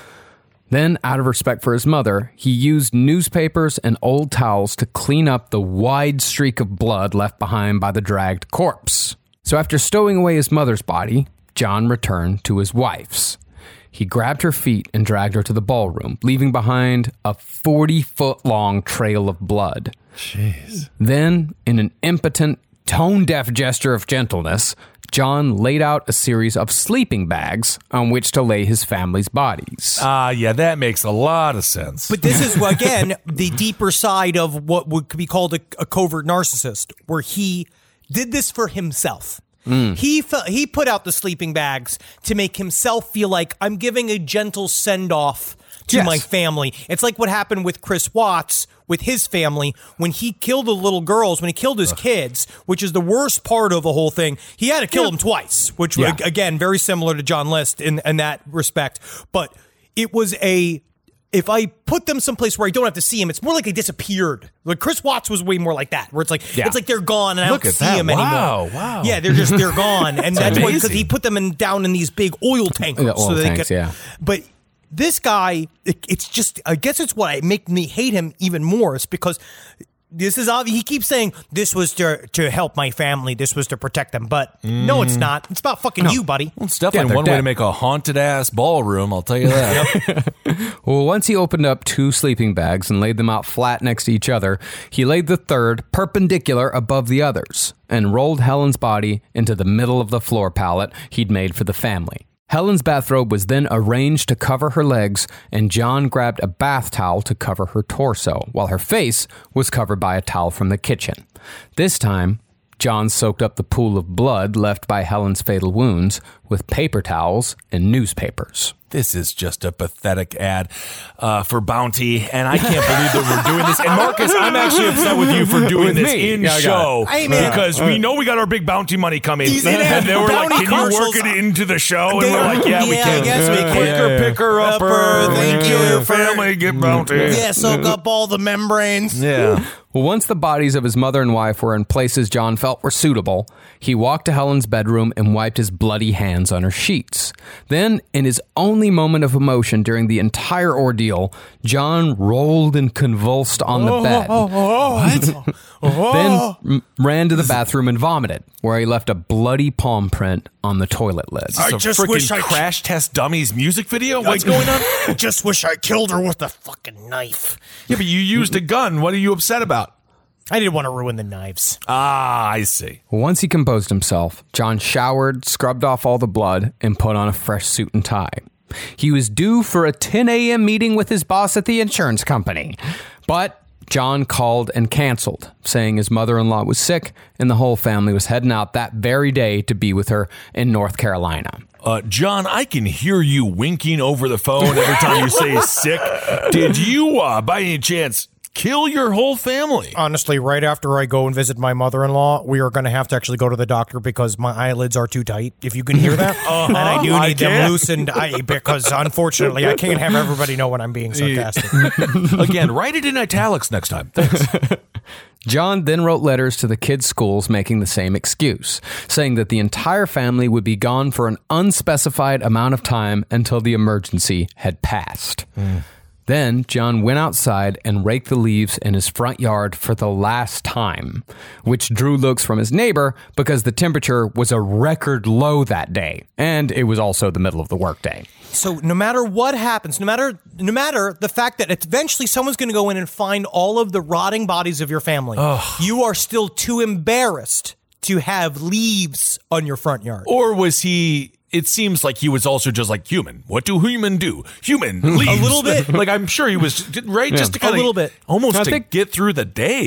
Then, out of respect for his mother, he used newspapers and old towels to clean up the wide streak of blood left behind by the dragged corpse. So after stowing away his mother's body, John returned to his wife's. He grabbed her feet and dragged her to the ballroom, leaving behind a forty-foot-long trail of blood. Jeez. Then, in an impotent, tone-deaf gesture of gentleness, John laid out a series of sleeping bags on which to lay his family's bodies. Ah, uh, yeah, that makes a lot of sense. But this is, again, the deeper side of what would be called a, a covert narcissist, where he did this for himself. Mm. He fe- he put out the sleeping bags to make himself feel like, I'm giving a gentle send-off to Yes. my family. It's like what happened with Chris Watts with his family when he killed the little girls, when he killed his Ugh. kids, which is the worst part of the whole thing. He had to kill yeah. them twice, which, yeah. again, very similar to John List in, in that respect. But it was a... If I put them someplace where I don't have to see them, it's more like they disappeared. Like Chris Watts was way more like that, where it's like yeah. it's like they're gone and I Look don't see that. them wow, anymore. Wow, yeah, they're just they're gone, and that's, that's why because he put them in down in these big oil tankers. The oil so that tanks, they could, yeah. But this guy, it, it's just I guess it's what I make me hate him even more. It's because this is obvious. He keeps saying this was to to help my family. This was to protect them. But mm. no, it's not. It's about fucking no. you, buddy. Well, it's definitely yeah, one dead. way to make a haunted ass ballroom. I'll tell you that. Well, once he opened up two sleeping bags and laid them out flat next to each other, he laid the third perpendicular above the others and rolled Helen's body into the middle of the floor pallet he'd made for the family. Helen's bathrobe was then arranged to cover her legs, and John grabbed a bath towel to cover her torso, while her face was covered by a towel from the kitchen. This time, John soaked up the pool of blood left by Helen's fatal wounds with paper towels and newspapers. This is just a pathetic ad uh, for Bounty, and I can't believe that we're doing this. And Marcus, I'm actually upset with you for doing with this me. in yeah, show Amen. because we know we got our big Bounty money coming. He's and in they were like, Bounty can you work commercials. it into the show? And They we're are- like, yeah, we yeah, can. I guess we can. Quicker, Yeah, yeah. picker, upper. Upper, thank Get you your for- family, get Bounty. Yeah, soak up all the membranes. Yeah. Well, once the bodies of his mother and wife were in places John felt were suitable, he walked to Helen's bedroom and wiped his bloody hands on her sheets. Then, in his only moment of emotion during the entire ordeal, John rolled and convulsed on the bed. Oh, oh, what? Then m- ran to the bathroom and vomited, where he left a bloody palm print on the toilet lid. I just wish I Crash Test Dummies music video. What's going on? I just wish I killed her with a fucking knife. Yeah, but you used a gun. What are you upset about? I didn't want to ruin the knives. Ah, I see. Once he composed himself, John showered, scrubbed off all the blood, and put on a fresh suit and tie. He was due for a ten a.m. meeting with his boss at the insurance company. But John called and canceled, saying his mother-in-law was sick and the whole family was heading out that very day to be with her in North Carolina. Uh, John, I can hear you winking over the phone every time you say sick. Did you, uh, by any chance, kill your whole family? Honestly, right after I go and visit my mother-in-law, we are going to have to actually go to the doctor because my eyelids are too tight, if you can hear that. uh-huh, and I do need I them can. loosened I, because, unfortunately, I can't have everybody know when I'm being sarcastic. Again, write it in italics next time. Thanks. John then wrote letters to the kids' schools making the same excuse, saying that the entire family would be gone for an unspecified amount of time until the emergency had passed. Mm. Then John went outside and raked the leaves in his front yard for the last time, which drew looks from his neighbor because the temperature was a record low that day, and it was also the middle of the workday. So no matter what happens, no matter no matter the fact that eventually someone's going to go in and find all of the rotting bodies of your family, Ugh. you are still too embarrassed to have leaves on your front yard. Or was he... It seems like he was also just like human. What do human do? Human leaves. A little bit. Like, I'm sure he was, right? Yeah. Just to kind a of... little bit. Almost I to think- get through the day.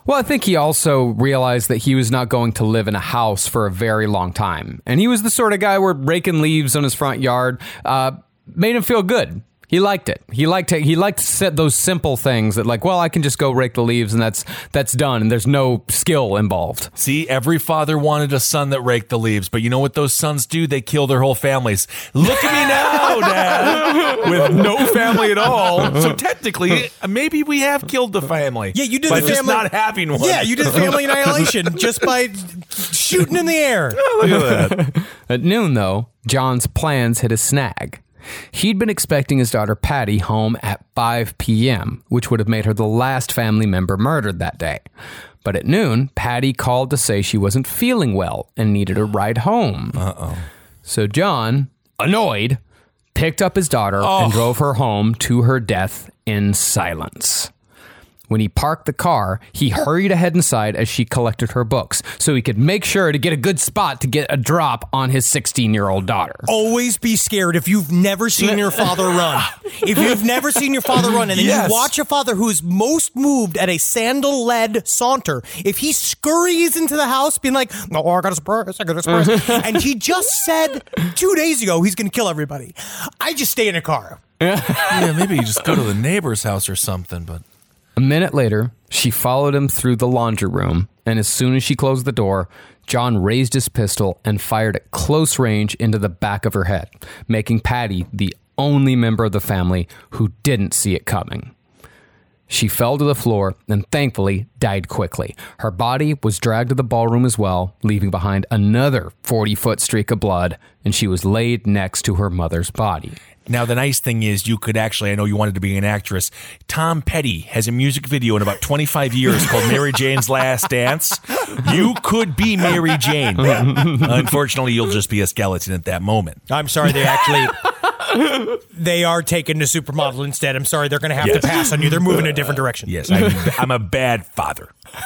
Well, I think he also realized that he was not going to live in a house for a very long time. And he was the sort of guy where raking leaves on his front yard uh, made him feel good. He liked it. He liked to, he liked to set those simple things that like, well, I can just go rake the leaves and that's that's done and there's no skill involved. See, every father wanted a son that raked the leaves, but you know what those sons do? They kill their whole families. Look at me now, Dad, with no family at all. So technically, maybe we have killed the family. Yeah, you did by the just family not having one. Yeah, you did family annihilation just by shooting in the air. Look at that. At noon, though, John's plans hit a snag. He'd been expecting his daughter Patty home at five p.m., which would have made her the last family member murdered that day. But at noon, Patty called to say she wasn't feeling well and needed a ride home. Uh-oh. So John, annoyed, picked up his daughter oh. and drove her home to her death in silence. When he parked the car, he hurried ahead inside as she collected her books so he could make sure to get a good spot to get a drop on his sixteen-year-old daughter. Always be scared if you've never seen your father run. If you've never seen your father run and then Yes. you watch a father who's most moved at a sandal-led saunter, if he scurries into the house being like, oh, I got a surprise, I got a surprise, and he just said two days ago he's going to kill everybody, I just stay in a car. Yeah, maybe you just go to the neighbor's house or something, but... A minute later, she followed him through the laundry room, and as soon as she closed the door, John raised his pistol and fired at close range into the back of her head, making Patty the only member of the family who didn't see it coming. She fell to the floor and thankfully died quickly. Her body was dragged to the ballroom as well, leaving behind another forty-foot streak of blood, and she was laid next to her mother's body. Now, the nice thing is you could actually, I know you wanted to be an actress. Tom Petty has a music video in about twenty-five years called Mary Jane's Last Dance. You could be Mary Jane. Unfortunately, you'll just be a skeleton at that moment. I'm sorry, they actually, they are taking the supermodel instead. I'm sorry, they're going to have Yes. to pass on you. They're moving a different direction. Yes, I'm, I'm a bad father.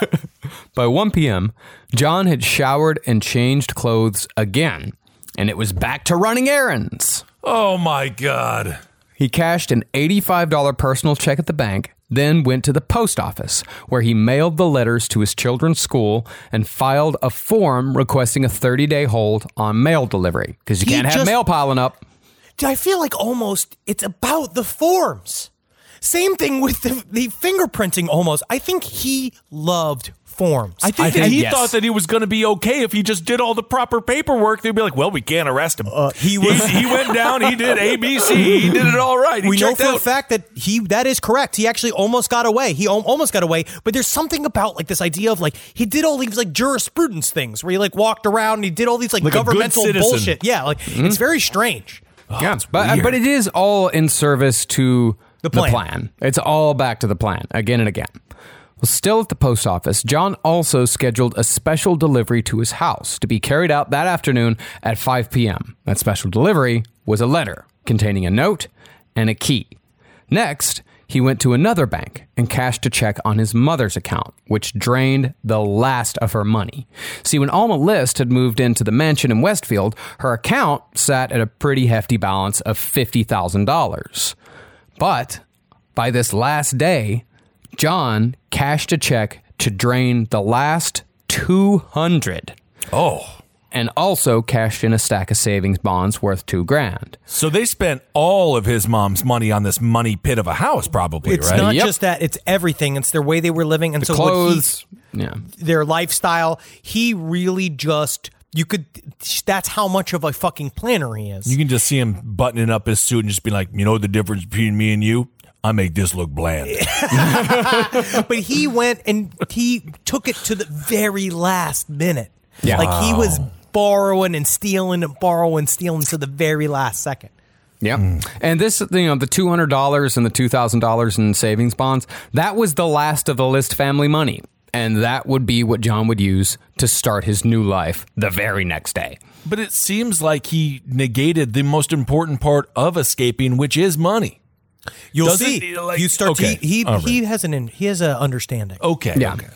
By one p.m., John had showered and changed clothes again, and it was back to running errands. Oh, my God. He cashed an eighty-five dollars personal check at the bank, then went to the post office, where he mailed the letters to his children's school and filed a form requesting a thirty-day hold on mail delivery, because you He can't have just- mail piling up. I feel like almost it's about the forms. Same thing with the, the fingerprinting almost. I think he loved forms. I think, I that think- he yes. thought that he was going to be okay if he just did all the proper paperwork. They'd be like, well, we can't arrest him. Uh, he was- he, he went down, he did A B C, he did it all right. He we know checked for a out. fact that he that is correct. He actually almost got away. He al- almost got away. But there's something about like this idea of like he did all these like jurisprudence things where he like walked around and he did all these like, Like a good governmental citizen. bullshit. Yeah, like it's very strange. yeah, but, but it is all in service to The the plan. plan. It's all back to the plan again and again. Well, still at the post office, John also scheduled a special delivery to his house to be carried out that afternoon at five p.m. That special delivery was a letter containing a note and a key. Next, he went to another bank and cashed a check on his mother's account, which drained the last of her money. See, when Alma List had moved into the mansion in Westfield, her account sat at a pretty hefty balance of fifty thousand dollars. But by this last day, John cashed a check to drain the last two hundred. Oh. And also cashed in a stack of savings bonds worth two grand. So they spent all of his mom's money on this money pit of a house, probably, It's right? not Yep. just that; it's everything. It's their way they were living, and The so what he- clothes, yeah. their lifestyle. He really just you could. That's how much of a fucking planner he is. You can just see him buttoning up his suit and just be like, you know the difference between me and you? I make this look bland. But he went and he took it to the very last minute. Yeah. Like he was borrowing and stealing and borrowing and stealing to the very last second. Yeah. And this, you know, the two hundred dollars and the two thousand dollars in savings bonds, that was the last of the List family money. And that would be what John would use to start his new life the very next day. But it seems like he negated the most important part of escaping, which is money. You'll Doesn't see. he, like- you start okay. to, he he, All right. he has an he has an understanding. Okay. Yeah. Okay.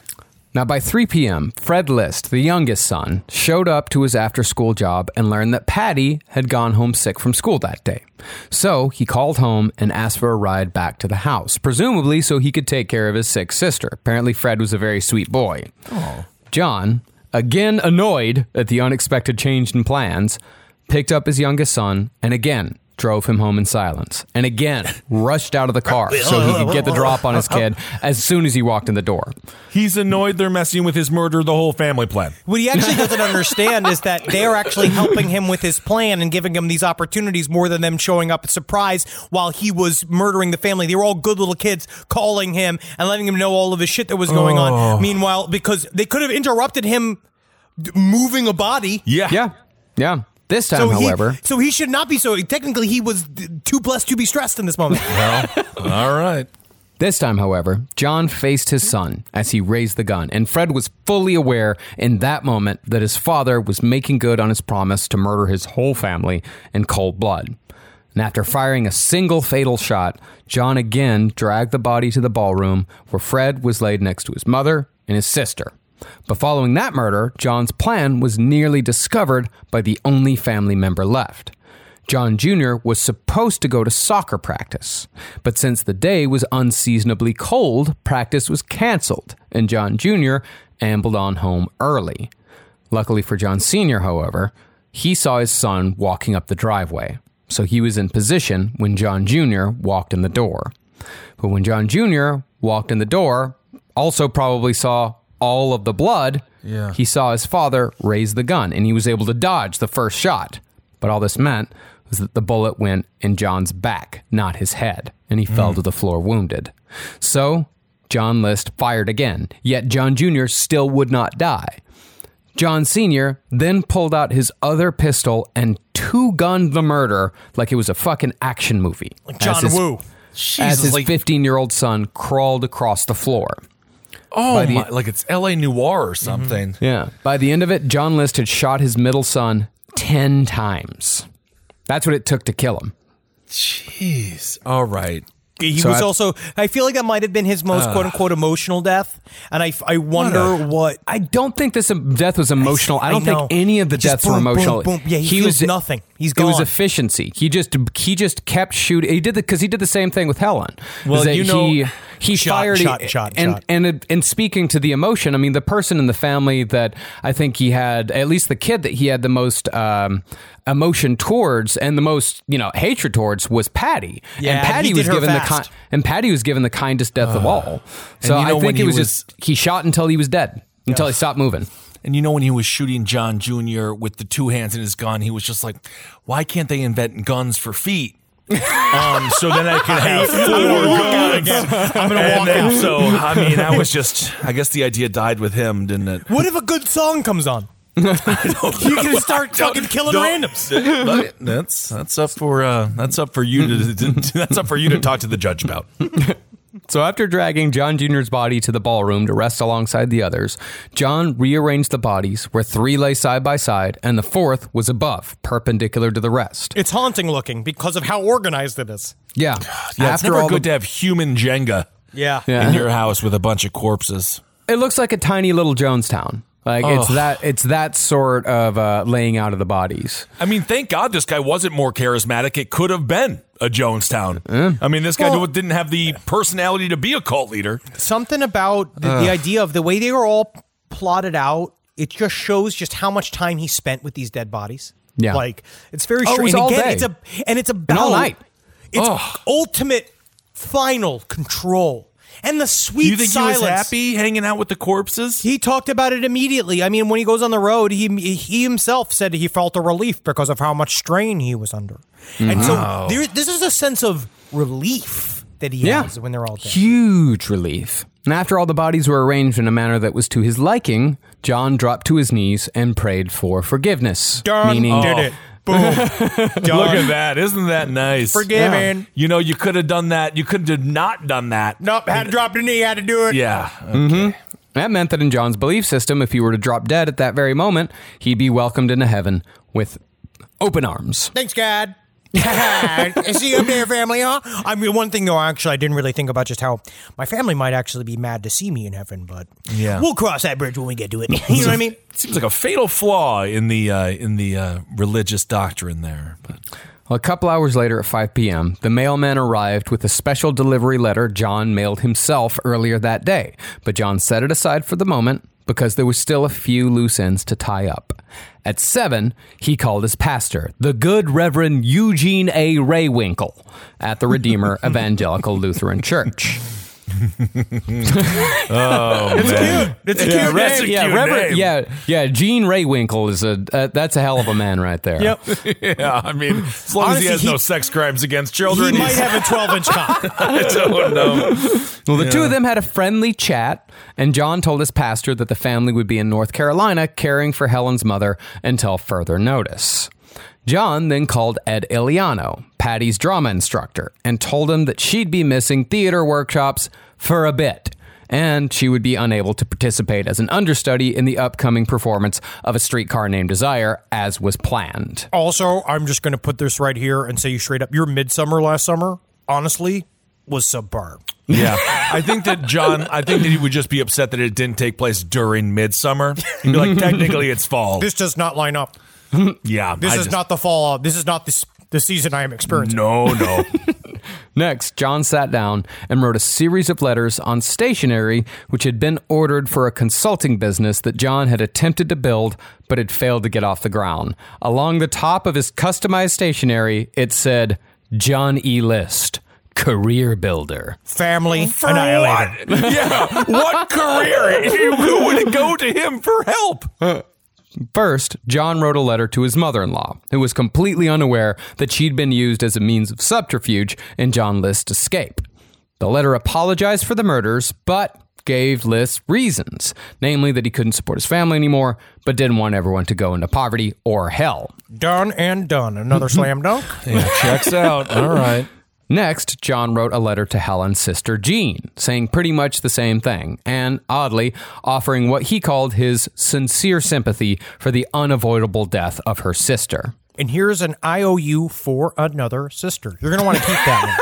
Now, by three p.m., Fred List, the youngest son, showed up to his after-school job and learned that Patty had gone home sick from school that day. So he called home and asked for a ride back to the house, presumably so he could take care of his sick sister. Apparently, Fred was a very sweet boy. Oh. John, again annoyed at the unexpected change in plans, picked up his youngest son and again drove him home in silence, and again rushed out of the car so he could get the drop on his kid as soon as he walked in the door. He's annoyed they're messing with his murder the whole family plan. What he actually doesn't understand is that they're actually helping him with his plan and giving him these opportunities more than them showing up at surprise while he was murdering the family. They were all good little kids calling him and letting him know all of his shit that was going Oh. on. Meanwhile, because they could have interrupted him d- moving a body. Yeah. Yeah, yeah. This time, So he, however... so he should not be so. Technically, he was d- too blessed to be stressed in this moment. Well, all right. This time, however, John faced his son as he raised the gun, and Fred was fully aware in that moment that his father was making good on his promise to murder his whole family in cold blood. And after firing a single fatal shot, John again dragged the body to the ballroom where Fred was laid next to his mother and his sister. But following that murder, John's plan was nearly discovered by the only family member left. John Junior was supposed to go to soccer practice, but since the day was unseasonably cold, practice was canceled, and John Junior ambled on home early. Luckily for John Senior, however, he saw his son walking up the driveway, so he was in position when John Junior walked in the door. But when John Junior walked in the door, also probably saw all of the blood, Yeah. he saw his father raise the gun, and he was able to dodge the first shot. But all this meant was that the bullet went in John's back, not his head, and he mm. fell to the floor wounded. So John List fired again, yet John Junior still would not die. John Senior then pulled out his other pistol and two-gunned the murder like it was a fucking action movie. Like John as his, Woo. As his like- fifteen-year-old son crawled across the floor. Oh, the- my, like it's L A Noire or something. Mm-hmm. Yeah. By the end of it, John List had shot his middle son ten times. That's what it took to kill him. Jeez. All right. He So was I- also, I feel like that might have been his most quote unquote emotional death. And I, I wonder What a- what. I don't think this death was emotional. I, I don't know. think any of the Just deaths were boom, boom, emotional. boom. Yeah, he feels nothing. He's It was gone. efficiency. He just he just kept shooting. He did the because he did the same thing with Helen. Well, Is that you know- he he Shot, fired shot, shot, and shot. and it- and speaking to the emotion. I mean, the person in the family that I think he had, at least the kid that he had the most um, emotion towards and the most you know hatred towards was Patty. Yeah, and Patty he was did her given the fast. ki- and Patty was given the kindest death of all. So you know I when think it he was, was- just he shot until he was dead, until he stopped moving. And you know when he was shooting John Junior with the two hands in his gun, he was just like, why can't they invent guns for feet? um, so then I could have four guns. I'm going to And walk then, out. so, I mean, that was just, I guess the idea died with him, didn't it? What if a good song comes on? You can start fucking killing Don't- randoms. That's that's up for uh, that's up for you to that's up for you to talk to the judge about. So after dragging John Junior's body to the ballroom to rest alongside the others, John rearranged the bodies where three lay side by side and the fourth was above, perpendicular to the rest. It's haunting looking because of how organized it is. Yeah. Yeah, it's after never all good the, to have human Jenga Yeah. Yeah. in your house with a bunch of corpses. it looks like a tiny little Jonestown. Like it's Ugh. that it's that sort of uh, laying out of the bodies. I mean, thank God this guy wasn't more charismatic. It could have been a Jonestown. I mean, this guy Well- didn't have the personality to be a cult leader. Something about the, the idea of the way they were all plotted out, it just shows just how much time he spent with these dead bodies. Yeah. Like, it's very Oh, it strange. was all Again, day. it's a and it's about all night. It's Ugh. ultimate final control. And the sweet You think silence. he was happy hanging out with the corpses? He talked about it immediately. I mean, when he goes on the road, he he himself said he felt a relief because of how much strain he was under. And so there, this is a sense of relief that he Yeah. has when they're all dead. Huge relief. And after all the bodies were arranged in a manner that was to his liking, John dropped to his knees and prayed for forgiveness. Done. Meaning, Did it. Boom. Look at that. Isn't that nice? Forgiven. You know, you could have done that. You could have not done that. Nope, had to drop the knee, had to do it. Yeah. Okay. that meant that in John's belief system, if he were to drop dead at that very moment, he'd be welcomed into heaven with open arms. Thanks, God. Is he up there, family, huh? I mean, one thing, though, actually, I didn't really think about just how my family might actually be mad to see me in heaven, but Yeah. we'll cross that bridge when we get to it. You know what I mean? Seems like a fatal flaw in the uh, in the uh, religious doctrine there. But. Well, a couple hours later at five p.m., the mailman arrived with a special delivery letter John mailed himself earlier that day, but John set it aside for the moment because there was still a few loose ends to tie up. At seven, he called his pastor, the good Reverend Eugene A. Raywinkle, at the Redeemer Evangelical Lutheran Church. Oh, It's cute. It's a Yeah, cute that's name. a yeah, cute Reverend, name. yeah, yeah. Gene Raywinkle is a uh, that's a hell of a man right there. Yep. Yeah, I mean, as long Honestly, as he has he- no sex crimes against He children, might he's- have a twelve-inch cock. I don't know. Well, the Yeah. two of them had a friendly chat, and John told his pastor that the family would be in North Carolina caring for Helen's mother until further notice. John then called Ed Iliano, Patty's drama instructor, and told him that she'd be missing theater workshops for a bit, and she would be unable to participate as an understudy in the upcoming performance of A Streetcar Named Desire, as was planned. Also, I'm just going to put this right here and say you straight up, your Midsummer last summer, honestly, was superb. Yeah, I think that John. I think that he would just be upset that it didn't take place during midsummer. He'd be like, technically, it's fall. This does not line up. yeah, This I is just- not the fall. This is not the, the season I am experiencing. No, no. Next, John sat down and wrote a series of letters on stationery which had been ordered for a consulting business that John had attempted to build but had failed to get off the ground. Along the top of his customized stationery, it said, John E. List, career builder. Family For annihilated. what? Yeah, what career? Who would go to him for help? First, John wrote a letter to his mother-in-law, who was completely unaware that she'd been used as a means of subterfuge in John List's escape. The letter apologized for the murders, but gave List reasons, namely that he couldn't support his family anymore, but didn't want everyone to go into poverty or hell. Done and done. Another slam dunk. Yeah, checks out. All right. Next, John wrote a letter to Helen's sister Jean, saying pretty much the same thing, and, oddly, offering what he called his sincere sympathy for the unavoidable death of her sister. And here's an I O U for another sister. You're going to want to keep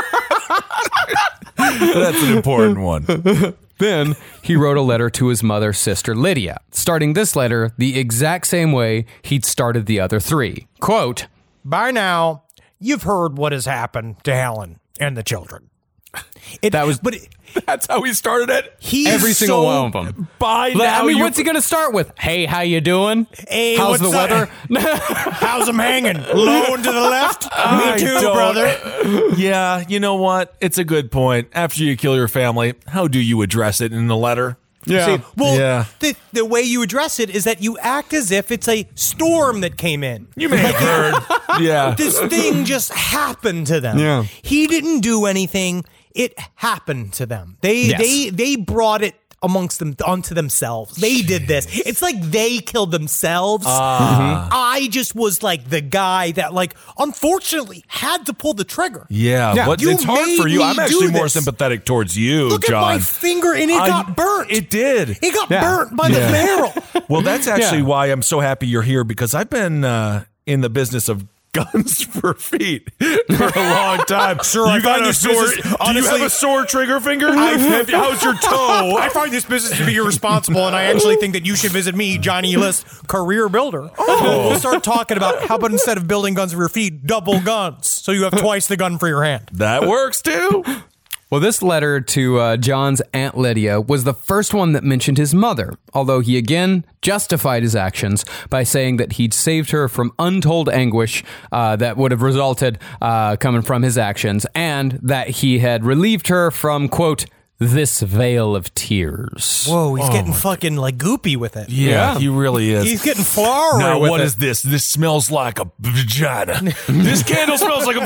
that one. That's an important one. Then he wrote a letter to his mother's sister Lydia, starting this letter the exact same way he'd started the other three. Quote, By now, you've heard what has happened to Helen and the children. It, That was- but it, That's how he started it. he's every single so, one of them. By I now, mean, you- what's he going to start with? Hey, how you doing? Hey, How's what's the up? weather? How's them hanging? Low and to the left? I Me too, don't- brother. Yeah, you know what? It's a good point. After you kill your family, how do you address it in the letter? Yeah. See, well, Yeah. the, the way you address it is that you act as if it's a storm that came in. You may have heard. Yeah. This thing just happened to them. Yeah. He didn't do anything. It happened to them. They Yes. they they brought it amongst them onto themselves. They did this. It's like they killed themselves. Ah. I just was like the guy that like unfortunately had to pull the trigger. Yeah, Yeah. but You it's hard made for you. me I'm actually do more this. sympathetic towards you, Look John. at my finger and it I- got burnt. It did. It got Yeah. burnt by the barrel. Well, that's actually Yeah. why I'm so happy you're here, because I've been uh, in the business of guns for feet for a long time. Sure, you I got find a this sore. business- do you honestly- have a sore trigger finger? Have you- How's your toe? I find this business to be irresponsible, and I actually think that you should visit me, Johnny List, career builder. Oh. We'll start talking about how about instead of building guns for your feet, double guns, so you have twice the gun for your hand. That works too. Well, this letter to uh, John's Aunt Lydia was the first one that mentioned his mother, although he again justified his actions by saying that he'd saved her from untold anguish uh, that would have resulted uh, coming from his actions, and that he had relieved her from, quote, this veil of tears. Whoa, he's getting fucking like goopy with it. Yeah, Yeah. he really is. He's getting flowery Now, with what it. is this? This smells like a vagina. This candle smells like a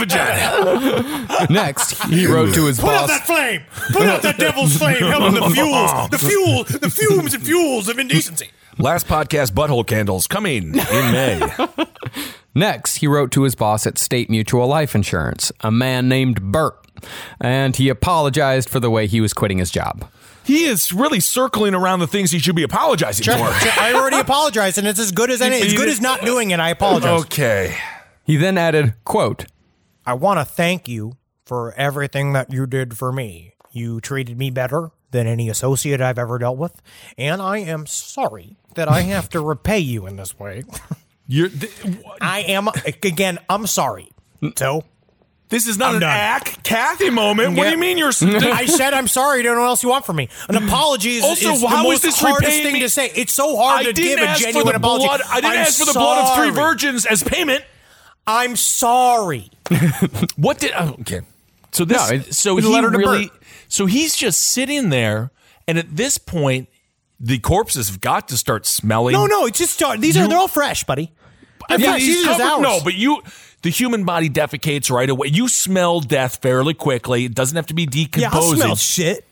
vagina. Next, he wrote to his Put out boss. that flame! Put out that devil's flame! Help him, the fuels! The fuel! The fumes and fuels of indecency! Last podcast, butthole candles coming in May. Next, he wrote to his boss at State Mutual Life Insurance, a man named Bert, and he apologized for the way he was quitting his job. He is really circling around the things he should be apologizing for. I already apologized, and it's as good as any, as good as not doing it. I apologize. Okay. He then added, quote, I want to thank you for everything that you did for me. You treated me better than any associate I've ever dealt with, and I am sorry that I have to repay you in this way. You're, th- I am, again, I'm sorry. So, this is not I'm an done. act Kathy moment. What do Yeah. you mean you're... I said I'm sorry. I don't know what else you want from me. An apology is, Also, is the how is most this hardest repaying thing me? to say. It's so hard I to didn't give a ask for genuine the apology. blood. I didn't I'm ask for the blood of three sorry. virgins as payment. I'm sorry. What did... oh, okay. So this... No, it- so it's a he letter to really... Bert. So he's just sitting there, and at this point, the corpses have got to start smelling. No, no, it's just start. These You- are they're all fresh, buddy. They're Yeah, fresh. he's These are just covered- ours. no, but you... The human body defecates right away. You smell death fairly quickly. It doesn't have to be yeah, I'll decomposing. smell shit.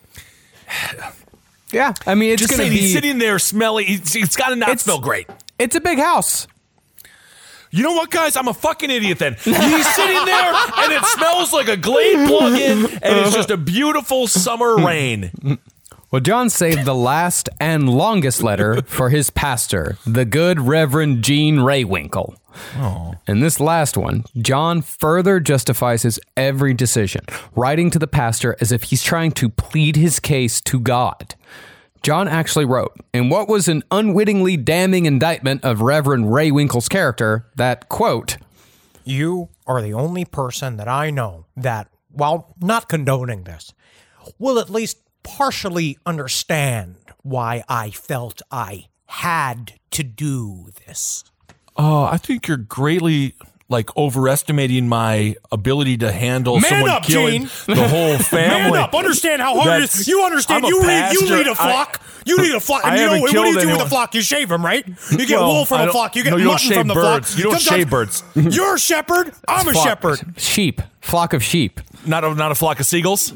Yeah, I mean, it's Just going to saying, be. he's sitting there smelling. It's, it's got to not It's- smell great. It's a big house. You know what, guys? I'm a fucking idiot then. He's sitting there, and it smells like a Glade plug-in, and it's just a beautiful summer rain. Well, John saved the last and longest letter for his pastor, the good Reverend Gene Raywinkle. Oh. In this last one, John further justifies his every decision, writing to the pastor as if he's trying to plead his case to God. John actually wrote, in what was an unwittingly damning indictment of Reverend Raywinkle's character, that, quote, You are the only person that I know that, while not condoning this, will at least partially understand why I felt I had to do this. Oh, I think you're greatly like overestimating my ability to handle Man someone up, killing Gene. the whole family. Man up! Understand how hard it That's- is. You understand? I'm a You lead, you pastor. lead a flock. I- you lead a flock. I And you know haven't what do you killed do with anyone. a flock? You shave them, right? You get Well, wool from I a don't- flock. You get no, you don't mutton shave from the birds. flock. You don't Sometimes- shave birds. You're a shepherd. I'm a flock- shepherd. Sheep. Flock of sheep. Not a not a flock of seagulls.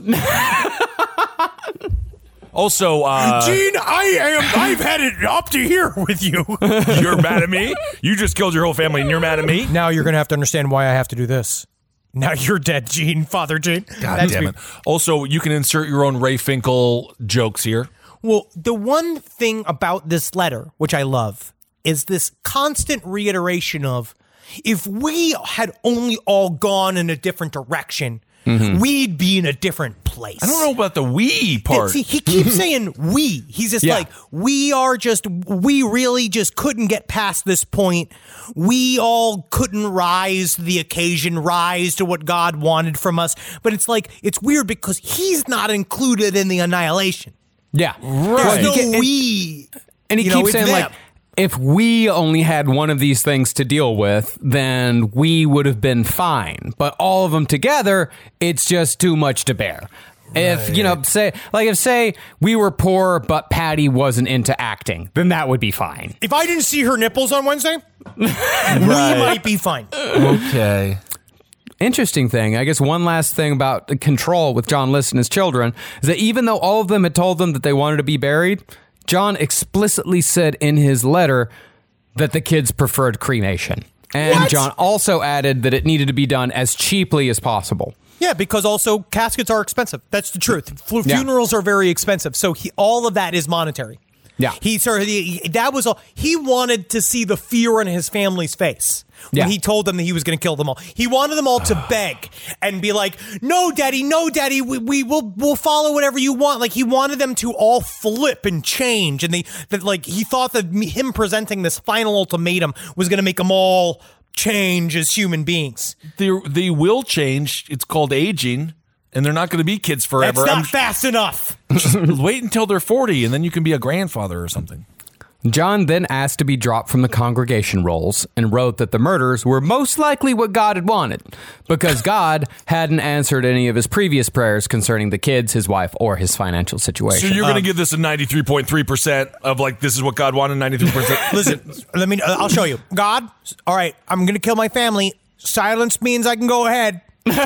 Also, uh, Gene, I am. I've had it up to here with you. you're mad at me. You just killed your whole family, and you're mad at me. Now you're gonna have to understand why I have to do this. Now you're dead, Gene. Father Gene. God damn it. Also, you can insert your own Ray Finkel jokes here. Well, the one thing about this letter, which I love, is this constant reiteration of, if we had only all gone in a different direction, mm-hmm. we'd be in a different place. I don't know about the we part. See, he keeps saying we. He's just Yeah. like, we are just, we really just couldn't get past this point. We all couldn't rise to the occasion, rise to what God wanted from us. But it's like, it's weird because he's not included in the annihilation. Yeah. There's no He ke- and- we. And he You know, keeps it's saying, them. like, if we only had one of these things to deal with, then we would have been fine. But all of them together, it's just too much to bear. If, you know, say, like, if, say, we were poor, but Patty wasn't into acting, then that would be fine. If I didn't see her nipples on Wednesday, we might be fine. Okay. Interesting thing, I guess one last thing about the control with John List and his children is that even though all of them had told them that they wanted to be buried, John explicitly said in his letter that the kids preferred cremation. And What? John also added that it needed to be done as cheaply as possible. Yeah, because also caskets are expensive. That's the truth. Fu- Yeah. Funerals are very expensive. So he, all of that is monetary. Yeah. He sort he, that was all. He wanted to see the fear on his family's face when Yeah. he told them that he was going to kill them all. He wanted them all to beg and be like, "No, Daddy, no, Daddy, we, we will we'll follow whatever you want." Like he wanted them to all flip and change, and they that like he thought that me- him presenting this final ultimatum was going to make them all change as human beings. They, they will change. It's called aging, and they're not going to be kids forever. That's not I'm- fast enough. Just wait until they're forty, and then you can be a grandfather or something. John then asked to be dropped from the congregation rolls and wrote that the murders were most likely what God had wanted because God hadn't answered any of his previous prayers concerning the kids, his wife, or his financial So situation. you're going to give this a ninety-three point three percent of like, this is what God wanted, ninety-three percent. Listen, let me. I'll show you. God, all right. I'm gonna kill my family. Silence means I can go ahead.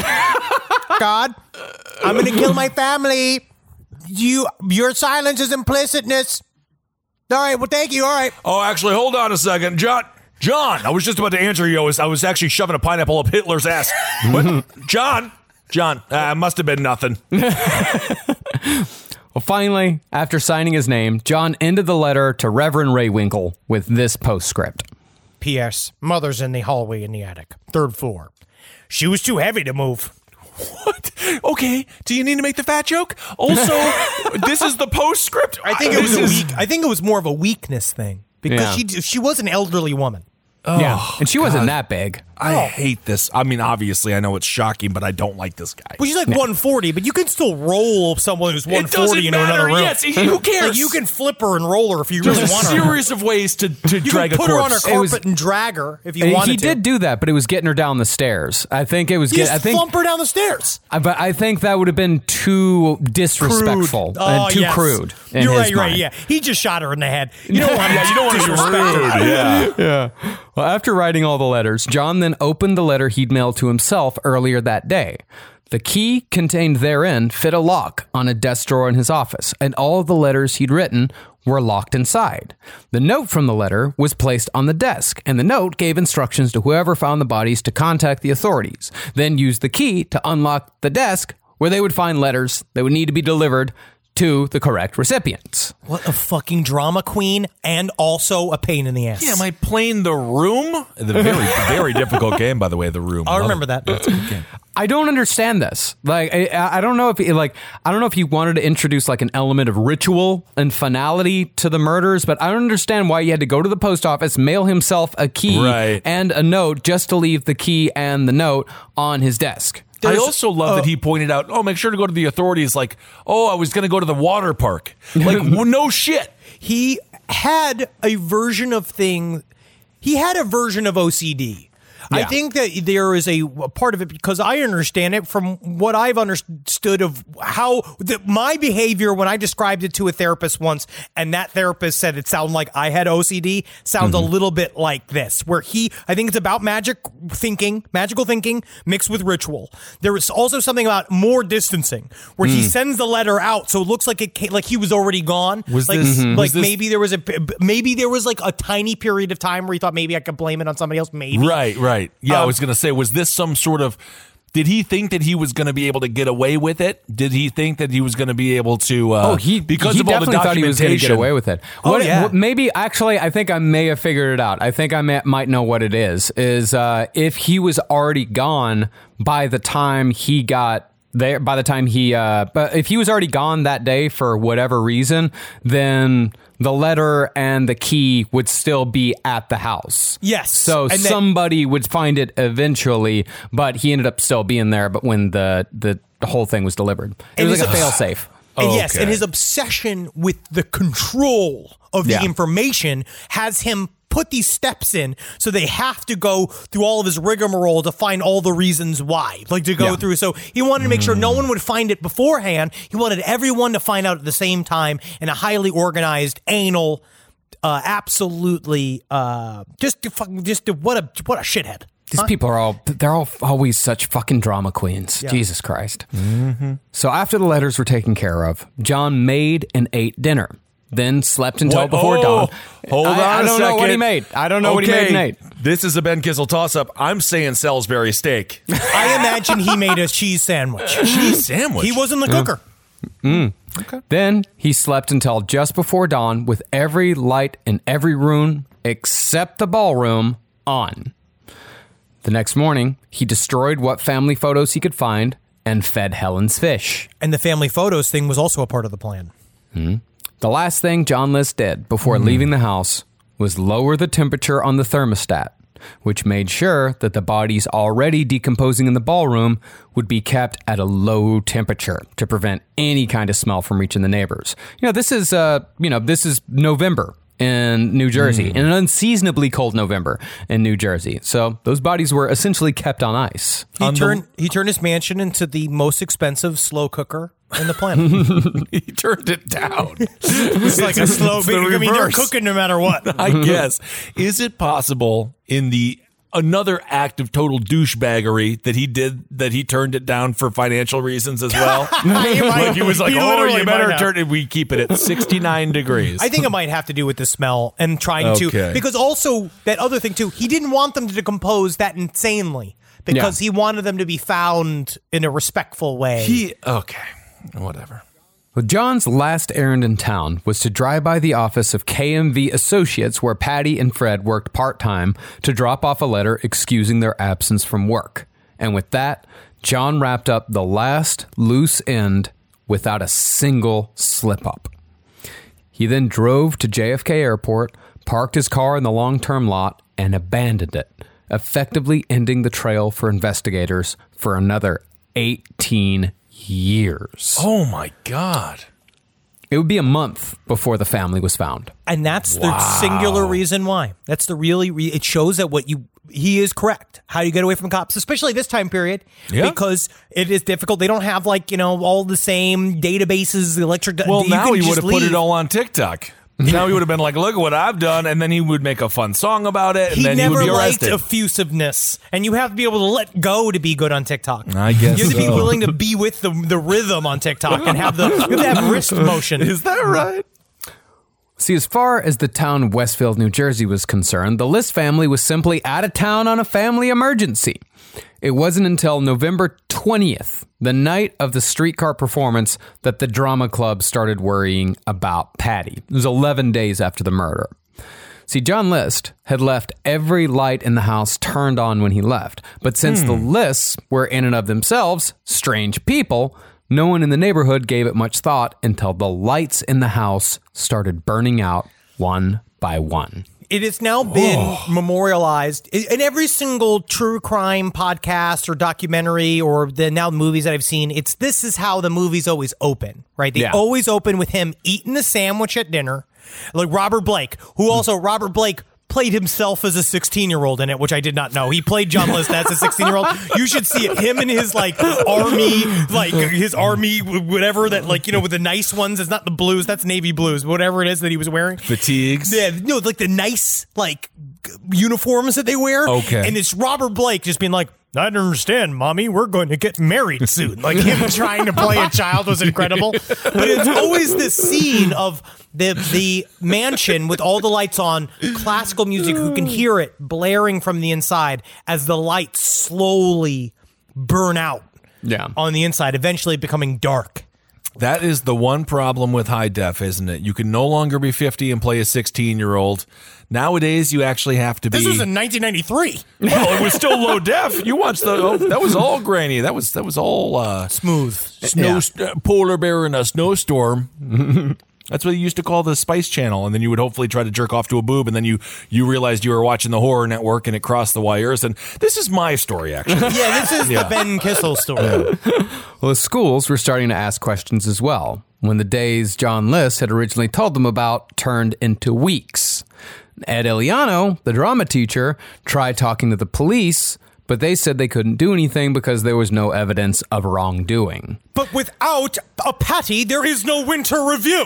God, I'm gonna kill my family. You, your silence is implicitness. All right. Well, thank you. All right. Oh, actually, hold on a second. John, John, I was just about to answer you. I was, I was actually shoving a pineapple up Hitler's ass. What? John, John, uh, must have been nothing. Well, finally, after signing his name, John ended the letter to Reverend Raywinkle with this postscript. P S. Mother's in the hallway in the attic, third floor. She was too heavy to move. What? Okay. Do you need to make the fat joke? Also, this is the postscript. I think it was This a is- weak. I think it was more of a weakness thing because Yeah. she she was an elderly woman. yeah, and she wasn't that big. I Oh. hate this. I mean, obviously, I know it's shocking, but I don't like this guy. Well, she's like one forty, but you can still roll someone who's one It doesn't forty into matter. another room. Yes, who cares? Like, you can flip her and roll her if you There's really a want her. series of ways to, to You drag can a put her on her corpse. carpet was- and drag her if you And wanted he to. did do that, but it was getting her down the stairs. I think it was. You Get, just I think. flump her down the stairs. I- But I think that would have been too disrespectful Crude. and Oh, too yes. crude. In You're his right. You're right. mind. Yeah, he just shot her in the head. You don't want. Yeah, you don't want to be disrespect her. rude. Yeah. Yeah. Well, after writing all the letters, John then opened the letter he'd mailed to himself earlier that day. The key contained therein fit a lock on a desk drawer in his office, and all the letters he'd written were locked inside. The note from the letter was placed on the desk, and the note gave instructions to whoever found the bodies to contact the authorities, then use the key to unlock the desk where they would find letters that would need to be delivered to the correct recipients. What a fucking drama queen, and also a pain in the ass. Yeah, am I playing The Room? The very, very difficult game, by the way, The Room. I remember that. That's a good game. I don't understand this. Like, I, I don't know if he, like I don't know if he wanted to introduce like an element of ritual and finality to the murders, but I don't understand why he had to go to the post office, mail himself a key Right. and a note just to leave the key and the note on his desk. I also love that he pointed out, oh, make sure to go to the authorities. Like, oh, I was going to go to the water park. Like, well, no shit. He had a version of thing. He had a version of O C D. I Yeah. think that there is a, a part of it because I understand it from what I've understood of how the, my behavior when I described it to a therapist once, and that therapist said it sounded like I had O C D, sounds Mm-hmm. a little bit like this, where he, I think it's about magic thinking, magical thinking mixed with ritual. There is also something about more distancing, where he Mm. sends the letter out, so it looks like it came, like he was already gone. Was like, this- like was this- maybe there was a maybe there was like a tiny period of time where he thought maybe I could blame it on somebody else. Maybe Right, right. Yeah, I Um, was going to say, was this some sort of. Did he think that he was going to be able to get away with it? Did he think that he was going to be able to. Uh, Oh, he because he of all the definitely thought he was going to get documentation- away with it. Oh, What, yeah. what- maybe actually, I think I may have figured it out. I think I may, might know what it is. Is uh, if he was already gone by the time he got there, by the time he, uh, but if he was already gone that day for whatever reason, then the letter and the key would still be at the house. Yes. So And then- somebody would find it eventually, but he ended up still being there. But when the the, the whole thing was delivered, it And was his like a obs- fail safe. And yes, Okay. and his obsession with the control of the Yeah. information has him put these steps in, so they have to go through all of his rigmarole to find all the reasons why, like to go Yeah. through. So he wanted to make sure no one would find it beforehand. He wanted everyone to find out at the same time in a highly organized, anal, uh, absolutely, uh, just, fucking, just what a what a shithead. These people are all, they're all always such fucking drama queens. Yeah. Jesus Christ. So after the letters were taken care of, John made and ate dinner, then slept until What? before Oh, dawn. Hold I, on I a don't know what he second. made. I don't know what he made and ate. This is a Ben Kissel toss-up. I'm saying Salisbury steak. I imagine he made a cheese sandwich. Cheese sandwich. He wasn't the cooker. Then he slept until just before dawn with every light in every room except the ballroom on. The next morning, he destroyed what family photos he could find and fed Helen's fish. And the family photos thing was also a part of the plan. The last thing John List did before leaving the house was lower the temperature on the thermostat, which made sure that the bodies already decomposing in the ballroom would be kept at a low temperature to prevent any kind of smell from reaching the neighbors. You know, this is uh, you know, this is November in New Jersey, in an unseasonably cold November in New Jersey. So those bodies were essentially kept on ice. He On the- turned he turned his mansion into the most expensive slow cooker in the planet. He turned it down. It's like a slow. It's the I mean, they're reverse. cooking no matter what. I guess. Is it possible in the another act of total douchebaggery that he did that he turned it down for financial reasons as well? He might- Like he was like, he "Oh, literally you better might have. turn it." We keep it at sixty-nine degrees. I think it might have to do with the smell and trying Okay. to, because also that other thing too, he didn't want them to decompose that insanely because Yeah. he wanted them to be found in a respectful way. he okay, whatever. Well, John's last errand in town was to drive by the office of K M V Associates, where Patty and Fred worked part-time, to drop off a letter excusing their absence from work. And with that, John wrapped up the last loose end without a single slip-up. He then drove to J F K Airport, parked his car in the long-term lot, and abandoned it, effectively ending the trail for investigators for another eighteen years. Oh, my God. It would be a month before the family was found. And that's Wow. the singular reason why. That's the really, re- it shows that what you, he is correct. How do you get away from cops, especially this time period? Yeah. Because it is difficult. They don't have like, you know, all the same databases, the electric. Well, you now can he just would have put leave. it all on TikTok. Now he would have been like, look at what I've done. And then he would make a fun song about it. And He then never he would be liked arrested. effusiveness, and you have to be able to let go to be good on TikTok. I guess you have to be so. willing to be with the the rhythm on TikTok and have the you have to have wrist motion. Is that right? See, as far as the town of Westfield, New Jersey was concerned, the List family was simply out of town on a family emergency. It wasn't until November twentieth, the night of the streetcar performance, that the drama club started worrying about Patty. It was eleven days after the murder. See, John List had left every light in the house turned on when he left. But since hmm. the Lists were in and of themselves strange people, no one in the neighborhood gave it much thought until the lights in the house started burning out one by one. It has now been oh. memorialized in every single true crime podcast or documentary or the now movies that I've seen. It's this is how the movies always open, right? They yeah. always open with him eating a sandwich at dinner, like Robert Blake, who also Robert Blake played himself as a sixteen-year-old in it, which I did not know. He played John List as a sixteen-year-old. You should see it. Him and his, like, army, like, his army, whatever, that, like, you know, with the nice ones. It's not the blues. That's navy blues. Whatever it is that he was wearing. Fatigues? Yeah, no, like the nice, like, uniforms that they wear. Okay. And it's Robert Blake just being like, I don't understand, Mommy. We're going to get married soon. Like, him trying to play a child was incredible. But it's always this scene of the the mansion with all the lights on, classical music, who can hear it blaring from the inside as the lights slowly burn out yeah. on the inside, eventually becoming dark. That is the one problem with high def, isn't it? You can no longer be fifty and play a sixteen-year-old. Nowadays, you actually have to be. This was in nineteen ninety-three. Well, it was still low def. You watched the. Oh, that was all grainy. That was that was all uh, smooth. Snow yeah. uh, polar bear in a snowstorm. That's what you used to call the Spice Channel, and then you would hopefully try to jerk off to a boob, and then you you realized you were watching the Horror Network, and it crossed the wires. And this is my story, actually. Yeah, this is yeah. the Ben Kissel story. Yeah. Well, the schools were starting to ask questions as well, when the days John List had originally told them about turned into weeks. Ed Iliano, the drama teacher, tried talking to the police, but they said they couldn't do anything because there was no evidence of wrongdoing. But without a Patty, there is no winter review.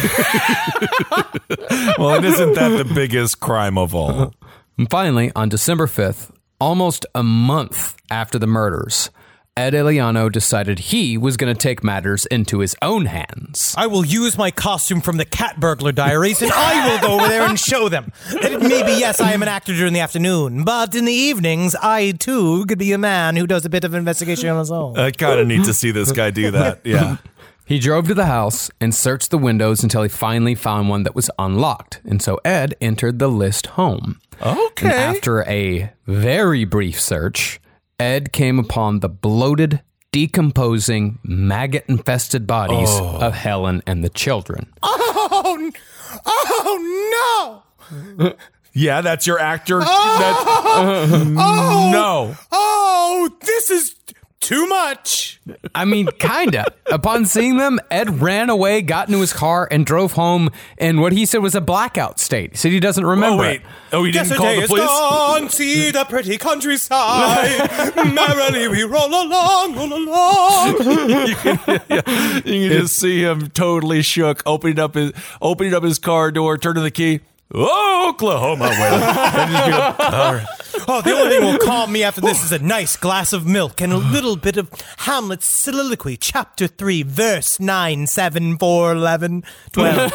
Well, and isn't that the biggest crime of all? And finally, on December fifth, almost a month after the murders, Ed Iliano decided he was going to take matters into his own hands. I will use my costume from the Cat Burglar Diaries, and I will go over there and show them that it maybe, yes, I am an actor during the afternoon, but in the evenings, I, too, could be a man who does a bit of investigation on his own. I kind of need to see this guy do that, yeah. He drove to the house and searched the windows until he finally found one that was unlocked, and so Ed entered the List home. Okay. And after a very brief search, Ed came upon the bloated, decomposing, maggot-infested bodies oh. of Helen and the children. Oh, oh no! Yeah, that's your actor. Oh, that's, uh, oh, no. Oh, this is too much. I mean, kinda. Upon seeing them, Ed ran away, got into his car, and drove home in what he said was a blackout state. He said he doesn't remember oh, wait. it. Oh, he didn't Yesterday call the police? Gone, see the pretty countryside. Merrily we roll along, roll along. you can, yeah, you can just see him totally shook, opening up his opening up his car door, turning the key. Oh, Oklahoma. And just go, all right. Oh, the only thing will calm me after this is a nice glass of milk and a little bit of Hamlet's soliloquy, chapter three, verse nine, seven, four, eleven, twelve.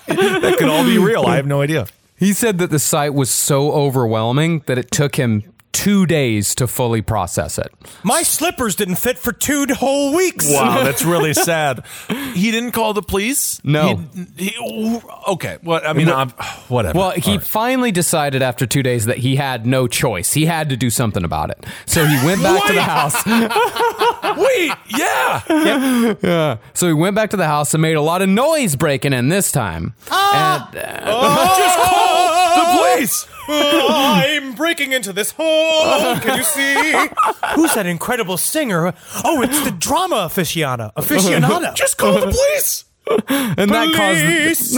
That could all be real. I have no idea. He said that the sight was so overwhelming that it took him two days to fully process it. My slippers didn't fit for two whole weeks. Wow, that's really sad. He didn't call the police? No. He, he, okay, well, I mean, I'm, whatever. Well, he All right. finally decided after two days that he had no choice. He had to do something about it. So he went back to the house. Wait, yeah. Yeah. So he went back to the house and made a lot of noise breaking in this time. Ah. And, uh, Oh, just call the police. Oh, I'm breaking into this hole. Can you see? Who's that incredible singer? Oh, it's the drama aficionado. Aficionado. Just call the police. and that Police.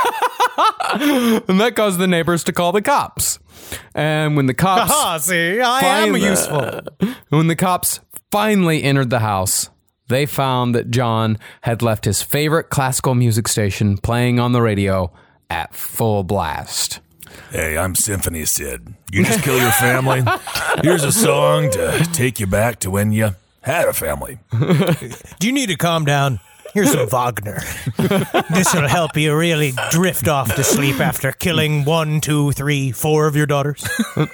caused and that caused the neighbors to call the cops. And when the cops Aha, see, I am fin- useful. when the cops finally entered the house, they found that John had left his favorite classical music station playing on the radio at full blast. Hey, I'm Symphony Sid. You just kill your family? Here's a song to take you back to when you had a family. Do you need to calm down? Here's some Wagner. This will help you really drift off to sleep after killing one, two, three, four of your daughters.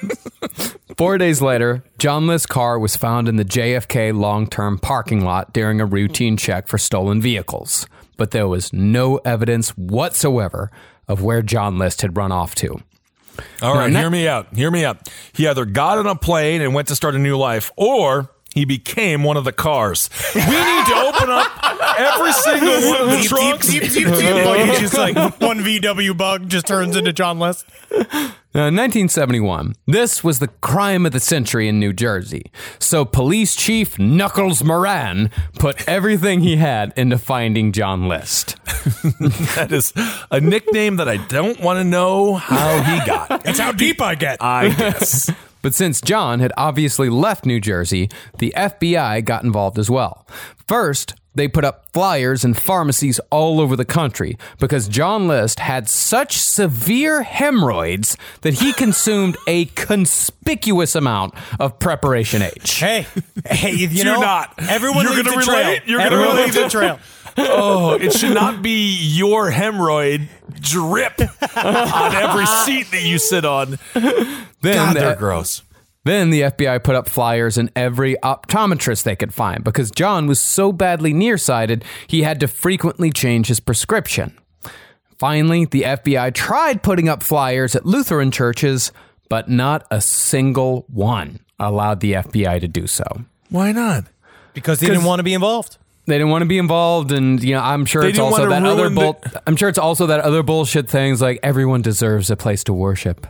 Four days later, John List's car was found in the J F K long-term parking lot during a routine check for stolen vehicles. But there was no evidence whatsoever of where John List had run off to. All right, Now, hear me out. Hear me out. He either got on a plane and went to start a new life, or he became one of the cars. We need to open up every single one of the trunks. Like he's just like one V W bug just turns into John List. Now, in nineteen seventy-one, this was the crime of the century in New Jersey. So Police Chief Knuckles Moran put everything he had into finding John List. That is a nickname that I don't want to know how he got. That's how deep I get. I guess. But since John had obviously left New Jersey, the F B I got involved as well. First, they put up flyers in pharmacies all over the country because John List had such severe hemorrhoids that he consumed a conspicuous amount of Preparation H. Hey, hey, you Do know, not. everyone You're leaves gonna a trail. relate? You're gonna everyone relate leaves to- a trail. Oh, it should not be your hemorrhoid drip on every seat that you sit on. Then God, the- they're gross. Then the F B I put up flyers in every optometrist they could find because John was so badly nearsighted he had to frequently change his prescription. Finally, the F B I tried putting up flyers at Lutheran churches, but not a single one allowed the F B I to do so. Why not? Because they didn't want to be involved. They didn't want to be involved, and you know, I'm sure They it's didn't also want to that other ruin bull. the- I'm sure it's also that other bullshit things like everyone deserves a place to worship.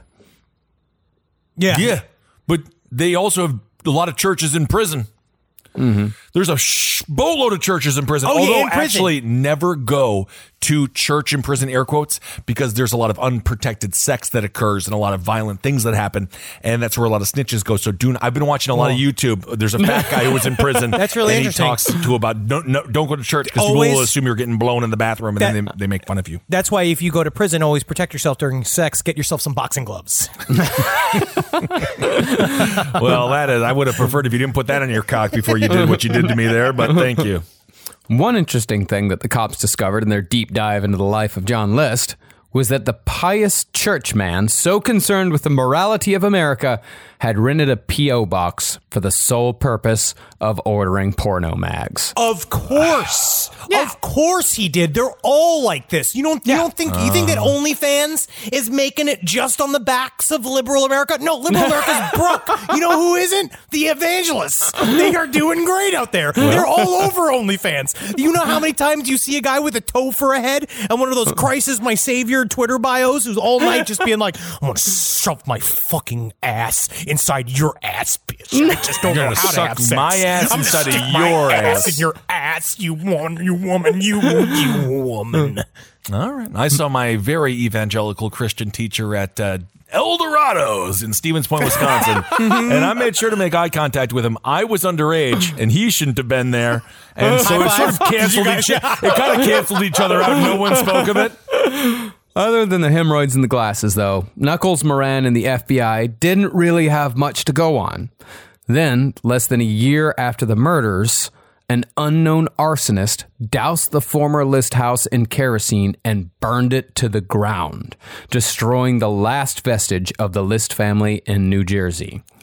Yeah. Yeah, but they also have a lot of churches in prison. Mm-hmm. There's a sh- boatload of churches in prison. Oh, yeah, Although in prison. actually never go to church in prison, air quotes, because there's a lot of unprotected sex that occurs and a lot of violent things that happen. And that's where a lot of snitches go. So do, I've been watching a lot of YouTube. There's a fat guy who was in prison. That's really and interesting. He talks to about no, no, don't go to church because people Always- will assume you're getting blown in the bathroom and That- then they, they make fun of you. That's why if you go to prison, always protect yourself during sex. Get yourself some boxing gloves. Well, that is, I would have preferred if you didn't put that on your cock before you did what you did to me there, but thank you. One interesting thing that the cops discovered in their deep dive into the life of John List was that the pious churchman, so concerned with the morality of America, had rented a P O box for the sole purpose of ordering porno mags. Of course, of course he did. They're all like this. You don't. You don't think you think that OnlyFans is making it just on the backs of liberal America? No, liberal America's broke. You know who isn't? The evangelists. They are doing great out there. They're all over OnlyFans. You know how many times you see a guy with a toe for a head and one of those "Christ is my savior" Twitter bios who's all night just being like, "I'm gonna shove my fucking ass inside your ass, bitch. I just don't You're know gonna how to suck have sex. my ass I'm inside of gonna stick my your ass ass. in your ass, you woman, you woman, you you woman." All right. I saw my very evangelical Christian teacher at uh, El Dorados in Stevens Point, Wisconsin, and I made sure to make eye contact with him. I was underage, and he shouldn't have been there, and so it sort of canceled each. It kind of canceled each other out. No one spoke of it. Other than the hemorrhoids and the glasses, though, Knuckles Moran and the F B I didn't really have much to go on. Then, less than a year after the murders, an unknown arsonist doused the former List house in kerosene and burned it to the ground, destroying the last vestige of the List family in New Jersey.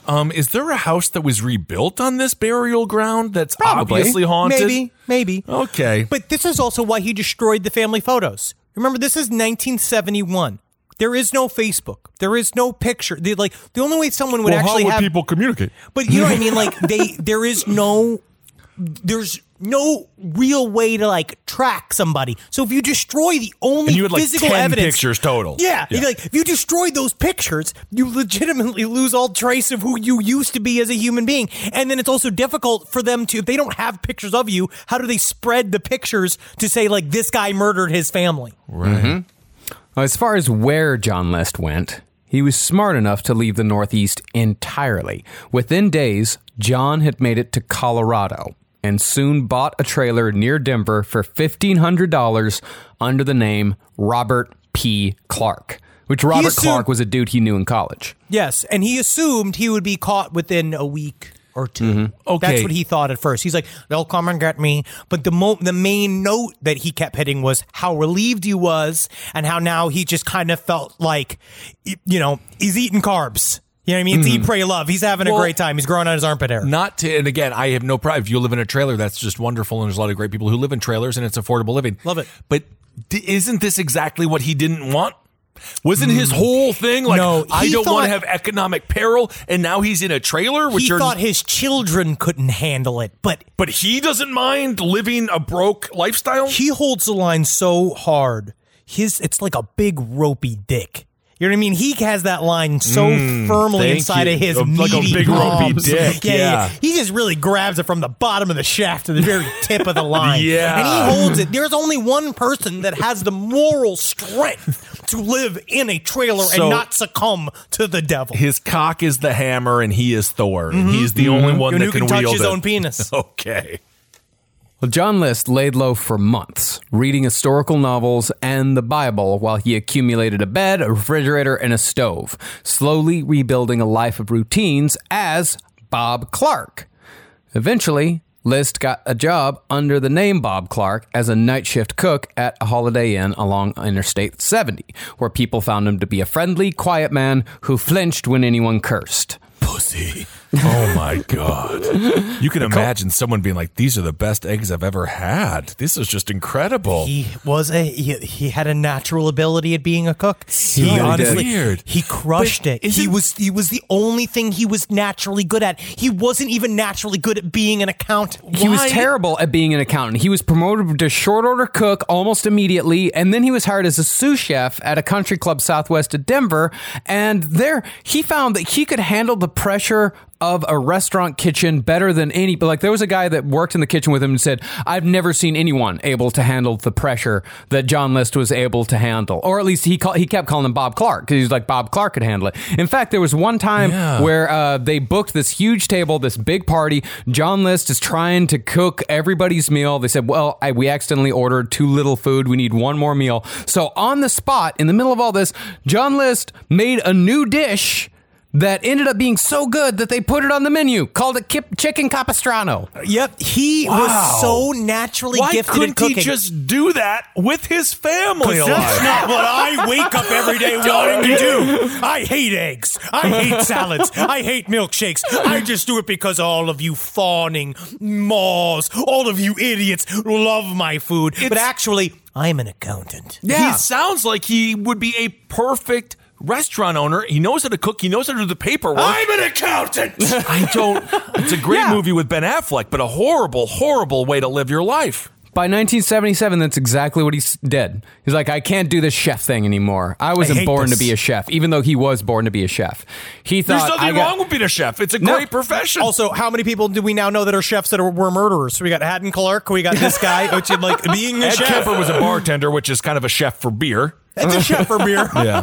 Um, is there a house that was rebuilt on this burial ground that's Probably. obviously haunted? Maybe, maybe. Okay. But this is also why he destroyed the family photos. Remember, this is nineteen seventy-one. There is no Facebook. There is no picture. They, like the only way someone would well, actually how would have people communicate? But you know what I mean? Like they, there is no, there's no real way to like track somebody. So if you destroy the only And you had like physical ten evidence, pictures total. Yeah, Yeah. like if you destroy those pictures, you legitimately lose all trace of who you used to be as a human being. And then it's also difficult for them to, if they don't have pictures of you, how do they spread the pictures to say like this guy murdered his family? Right. Mm-hmm. As far as where John List went, he was smart enough to leave the Northeast entirely. Within days, John had made it to Colorado and soon bought a trailer near Denver for fifteen hundred dollars under the name Robert P. Clark, which Robert assumed- Clark was a dude he knew in college. Yes, and he assumed he would be caught within a week or two. Mm-hmm. Okay. That's what he thought at first. He's like, they'll come and get me. But the mo- the main note that he kept hitting was how relieved he was and how now he just kind of felt like, you know, he's eating carbs. You know what I mean? It's eat, pray, love. He's having Well, a great time. He's growing out his armpit hair. Not to, and again, I have no problem. If you live in a trailer, that's just wonderful. And there's a lot of great people who live in trailers and it's affordable living. Love it. But d- isn't this exactly what he didn't want? Wasn't his whole thing like, No, I he don't want to thought- have economic peril, and now he's in a trailer? Which He are, thought his children couldn't handle it, but but he doesn't mind living a broke lifestyle? he holds the line so hard. His It's like a big ropey dick. You know what I mean? He has that line so firmly thank inside you. of his A- like a meaty big ropey palms. dick, Yeah, yeah, yeah. He just really grabs it from the bottom of the shaft to the very tip of the line. Yeah. And he holds it. There's only one person that has the moral strength to live in a trailer So- and not succumb to the devil. His cock is the hammer, and he is Thor. And he's the only one And that who can, can touch wield his it. own penis. Okay. Well, John List laid low for months, reading historical novels and the Bible while he accumulated a bed, a refrigerator, and a stove, slowly rebuilding a life of routines as Bob Clark. Eventually, List got a job under the name Bob Clark as a night shift cook at a Holiday Inn along Interstate seventy, where people found him to be a friendly, quiet man who flinched when anyone cursed. Pussy. Oh my God. You can imagine someone being like, these are the best eggs I've ever had. This is just incredible. He was a he, he had a natural ability at being a cook. He really honestly weird. he crushed But it. He isn't- was he was the only thing he was naturally good at. He wasn't even naturally good at being an accountant. He was Why? terrible at being an accountant. He was promoted to short order cook almost immediately, and then he was hired as a sous chef at a country club southwest of Denver. And there, he found that he could handle the pressure of a restaurant kitchen better than any. But like, there was a guy that worked in the kitchen with him and said, "I've never seen anyone able to handle the pressure that John List was able to handle." Or at least he call, he kept calling him Bob Clark because he's like, Bob Clark could handle it. In fact, there was one time Yeah. where uh, they booked this huge table, this big party. John List is trying to cook everybody's meal. They said, well, I, we accidentally ordered too little food. We need one more meal. So on the spot, in the middle of all this, John List made a new dish that ended up being so good that they put it on the menu, called it Kip Chicken Capistrano. Yep, he Wow. was so naturally Why gifted couldn't at cooking. he just do that with his family That's alive? not what I wake up every day wanting to do. I hate eggs. I hate salads. I hate milkshakes. I just do it because all of you fawning maws, all of you idiots love my food. but It's- actually, I'm an accountant. He sounds like he would be a perfect restaurant owner. He knows how to cook. He knows how to do the paperwork. I'm an accountant. I don't. It's a great Yeah. movie with Ben Affleck, but a horrible, horrible way to live your life. By nineteen seventy-seven, that's exactly what he s- did. He's like, I can't do this chef thing anymore. I wasn't hate born this. to be a chef, even though he was born to be a chef. He thought, There's nothing I got- wrong with being a chef. It's a No. great profession. Also, how many people do we now know that are chefs that are, were murderers? So we got Haddon Clark. We got this guy, which is like being a Ed chef. Kemper was a bartender, which is kind of a chef for beer. That's a chef for beer. Yeah.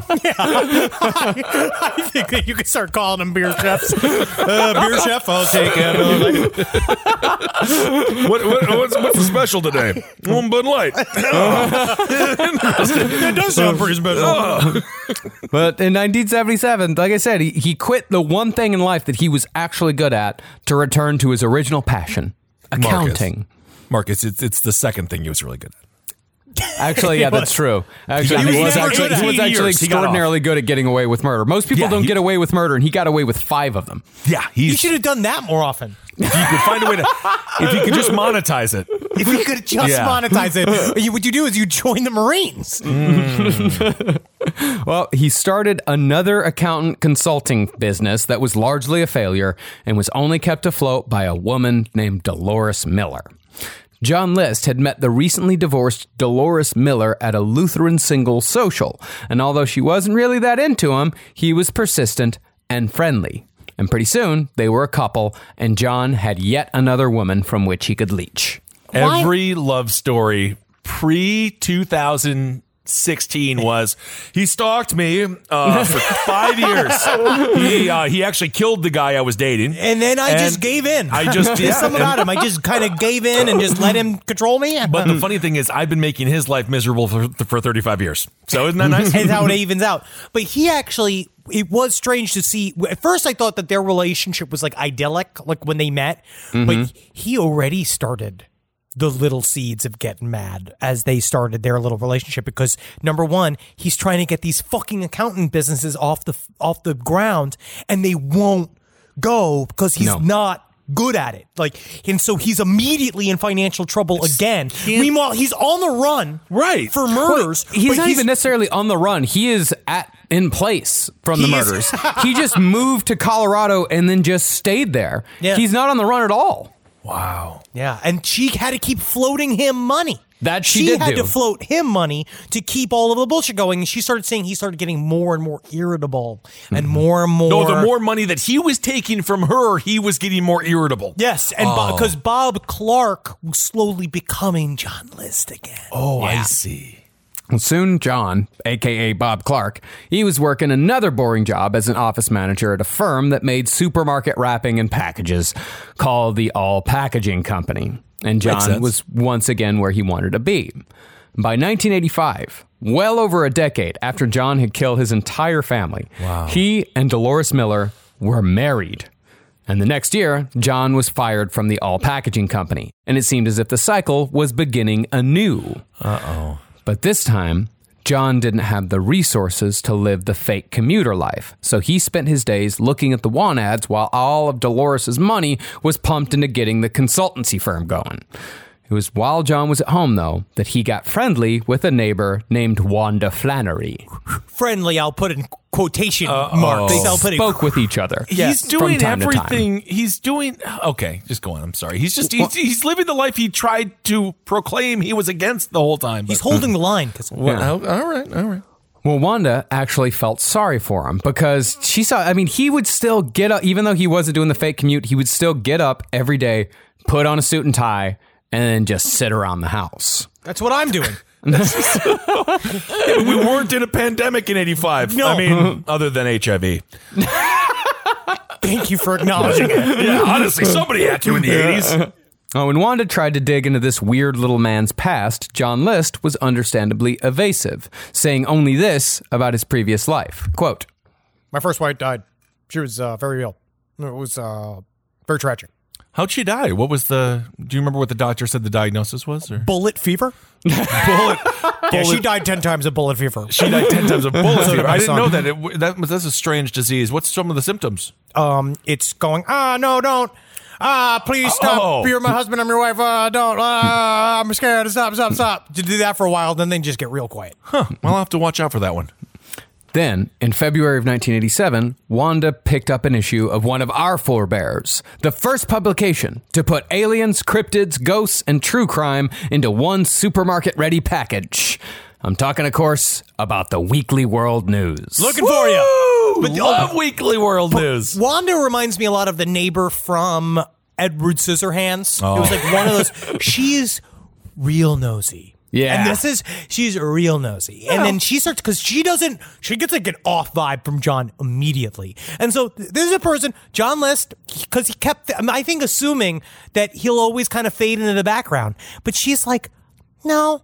I, I think that you could start calling them beer chefs. Uh, beer chef, I'll take it. what, what, what's, what's the special today? One Bud Light. That does sound pretty special. But in nineteen seventy-seven, like I said, he, he quit the one thing in life that he was actually good at to return to his original passion, accounting. Marcus, it's, it's the second thing he was really good at. Actually, yeah, that's true. Actually, He he was was actually, never he was eighteen actually years he got off. extraordinarily good at getting away with murder. Most people Yeah, don't he- get away with murder, and he got away with five of them. Yeah, he's. You should have done that more often. If you could find a way to, if you could just monetize it. If you could just Yeah. monetize it, you, what you do is you join the Marines. Well, he started another accountant consulting business that was largely a failure and was only kept afloat by a woman named Dolores Miller. John List had met the recently divorced Dolores Miller at a Lutheran single social, and although she wasn't really that into him, he was persistent and friendly. And pretty soon, they were a couple, and John had yet another woman from which he could leech. Every love story pre two thousand sixteen was he stalked me uh, for five years. He uh, he actually killed the guy I was dating, And then I And just gave in. I just There's yeah, something and- about him. I just kind of gave in and just let him control me. But the funny thing is, I've been making his life miserable for, for thirty-five years. So isn't that nice? and how it evens out. But he actually, it was strange to see. At first, I thought that their relationship was like idyllic, like when they met. But he already started the little seeds of getting mad as they started their little relationship because number one, he's trying to get these fucking accountant businesses off the off the ground, and they won't go because he's No. not good at it. Like, and so he's immediately in financial trouble again. Meanwhile, he's on the run, Right. for murders. He's but not even necessarily on the run. He is at in place from the He is- murders. He just moved to Colorado and then just stayed there. Yeah. He's not on the run at all. Wow. Yeah, and she had to keep floating him money. That she did had do. to float him money to keep all of the bullshit going. And she started saying he started getting more and more irritable and more and more. No, the more money that he was taking from her, he was getting more irritable. Yes, and Oh. because Bob Clark was slowly becoming John List again. Oh, I see. Well, soon, John, a k a. Bob Clark, he was working another boring job as an office manager at a firm that made supermarket wrapping and packages called the All Packaging Company. And Makes John sense. was once again where he wanted to be. By nineteen eighty-five, well over a decade after John had killed his entire family, Wow. he and Dolores Miller were married. And the next year, John was fired from the All Packaging Company, and it seemed as if the cycle was beginning anew. Uh-oh. But this time, John didn't have the resources to live the fake commuter life, so he spent his days looking at the want ads while all of Dolores's money was pumped into getting the consultancy firm going. It was while John was at home, though, that he got friendly with a neighbor named Wanda Flannery. Friendly, I'll put in quotation marks. They I'll put in spoke with each other. He's Yes, doing from time to time. everything. He's doing. Okay, just go on. I'm sorry. He's just he's, he's living the life he tried to proclaim he was against the whole time. He's but- holding the line. 'Cause- Well, all right, all right. Well, Wanda actually felt sorry for him because she saw, I mean, he would still get up, even though he wasn't doing the fake commute, he would still get up every day, put on a suit and tie, and then just sit around the house. That's what I'm doing. We weren't in a pandemic in eighty-five. No. I mean, other than H I V. Thank you for acknowledging it. Yeah, honestly, somebody had to in the eighties. Oh, when Wanda tried to dig into this weird little man's past, John List was understandably evasive, saying only this about his previous life. Quote, My first wife died. She was uh, very ill. It was uh, very tragic. How'd she die? What was the? Do you remember what the doctor said the diagnosis was? Or? Bullet fever? Bullet. Yeah, she died ten times of bullet fever. She died ten times of bullet So did fever. my I didn't son. know that. It, that was that's a strange disease. What's some of the symptoms? Um, it's going, ah, no, don't. Ah, please stop. Oh. You're my husband. I'm your wife. Uh, don't. Uh, I'm scared. Stop, stop, stop. To do that for a while, then they just get real quiet. Huh. Well, I'll have to watch out for that one. Then, in February of nineteen eighty-seven, Wanda picked up an issue of one of our forebears, the first publication to put aliens, cryptids, ghosts, and true crime into one supermarket-ready package. I'm talking, of course, about the Weekly World News. Looking for you. But love Weekly World News. Wanda reminds me a lot of the neighbor from Edward Scissorhands. It was like one of those. She's real nosy. Yeah. And this is, she's real nosy. And then she starts, because she doesn't, she gets like an off vibe from John immediately. And so this is a person, John List, because he kept, I think, assuming that he'll always kind of fade into the background. But she's like, no,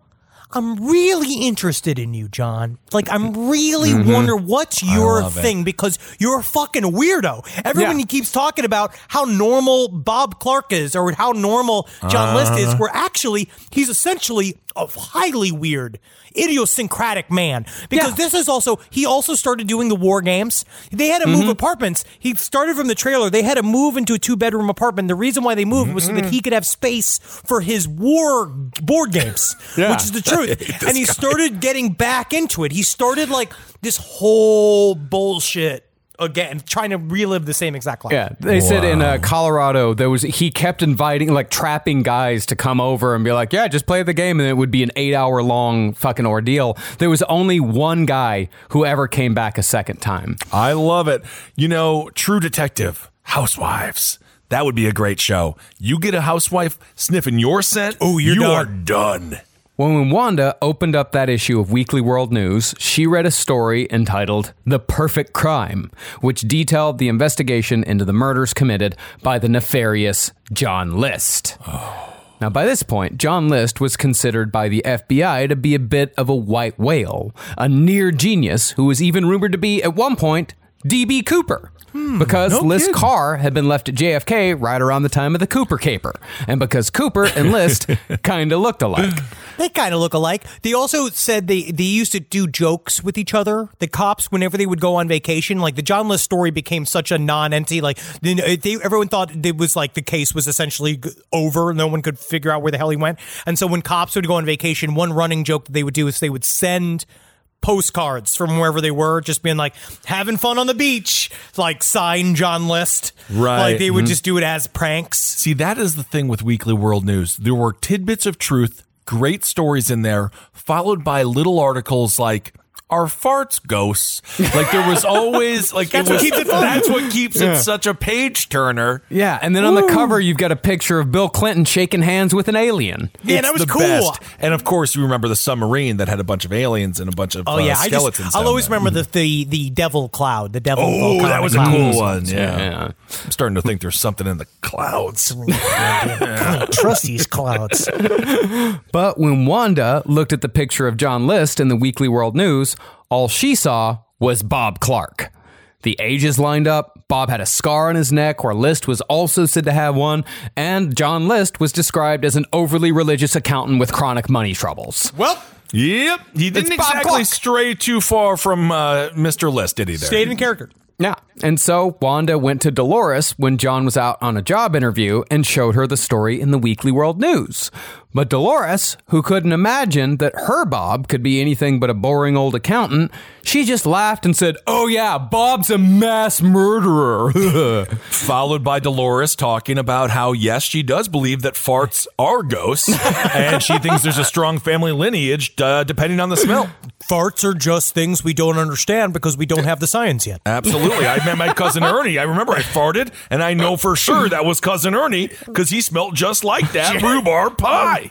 I'm really interested in you, John. Like, I'm really Mm-hmm. wonder what's your thing because you're a fucking weirdo. Everyone Yeah. keeps talking about how normal Bob Clark is or how normal John List is, where actually he's essentially a highly weird, idiosyncratic man. Because Yeah. this is also, he also started doing the war games. They had to move apartments. He started from the trailer. They had to move into a two bedroom apartment. The reason why they moved was so that he could have space for his war board games, Yeah. which is the truth. And he started getting back into it. He started like this whole bullshit again, trying to relive the same exact life. Yeah, they said in uh, Colorado there was he kept inviting like trapping guys to come over and be like, yeah, just play the game, and it would be an eight hour long fucking ordeal. There was only one guy who ever came back a second time. I love it. You know, True Detective, Housewives. That would be a great show. You get a housewife sniffing your scent. Oh, you're you done. are done. Well, when Wanda opened up that issue of Weekly World News, she read a story entitled The Perfect Crime, which detailed the investigation into the murders committed by the nefarious John List. Oh. Now, by this point, John List was considered by the F B I to be a bit of a white whale, a near genius who was even rumored to be, at one point, D B Cooper. Because no List's kidding. car had been left at J F K right around the time of the Cooper caper. And because Cooper and List kind of looked alike. They kind of look alike. They also said they, they used to do jokes with each other. The cops, whenever they would go on vacation, like the John List story became such a non-entity. Like they, they, everyone thought it was like the case was essentially over. No one could figure out where the hell he went. And so when cops would go on vacation, one running joke that they would do is they would send postcards from wherever they were, just being like, having fun on the beach, like sign John List. Right. Like they would just do it as pranks. See, that is the thing with Weekly World News. There were tidbits of truth, great stories in there, followed by little articles like, are farts ghosts? Like there was always like That's it what was, keeps it fun. That's what keeps it such a page turner. Yeah, and then on the cover, you've got a picture of Bill Clinton shaking hands with an alien. Yeah, It's that was the cool. best. And of course, you remember the submarine that had a bunch of aliens and a bunch of Oh uh, yeah, I skeletons. just I'll down always there. remember the, the the devil cloud, the devil. Oh, that volcanic was a cloud. cool one. Yeah. Yeah. I'm starting to think there's something in the clouds. I don't trust these clouds. But when Wanda looked at the picture of John List in the Weekly World News, all she saw was Bob Clark. The ages lined up, Bob had a scar on his neck where List was also said to have one, and John List was described as an overly religious accountant with chronic money troubles. Well, Yep, he didn't It's Bob exactly Clark. stray too far from uh, Mister List, did he? There, stayed in character. Yeah, and so Wanda went to Dolores when John was out on a job interview and showed her the story in the Weekly World News. But Dolores, who couldn't imagine that her Bob could be anything but a boring old accountant, she just laughed and said, "Oh yeah, Bob's a mass murderer." Followed by Dolores talking about how, yes, she does believe that farts are ghosts, and she thinks there's a strong family lineage uh, depending on the smell. Farts are just things we don't understand because we don't have the science yet. Absolutely. I met my cousin Ernie. I remember I farted, and I know for sure that was cousin Ernie because he smelled just like that rhubarb pie.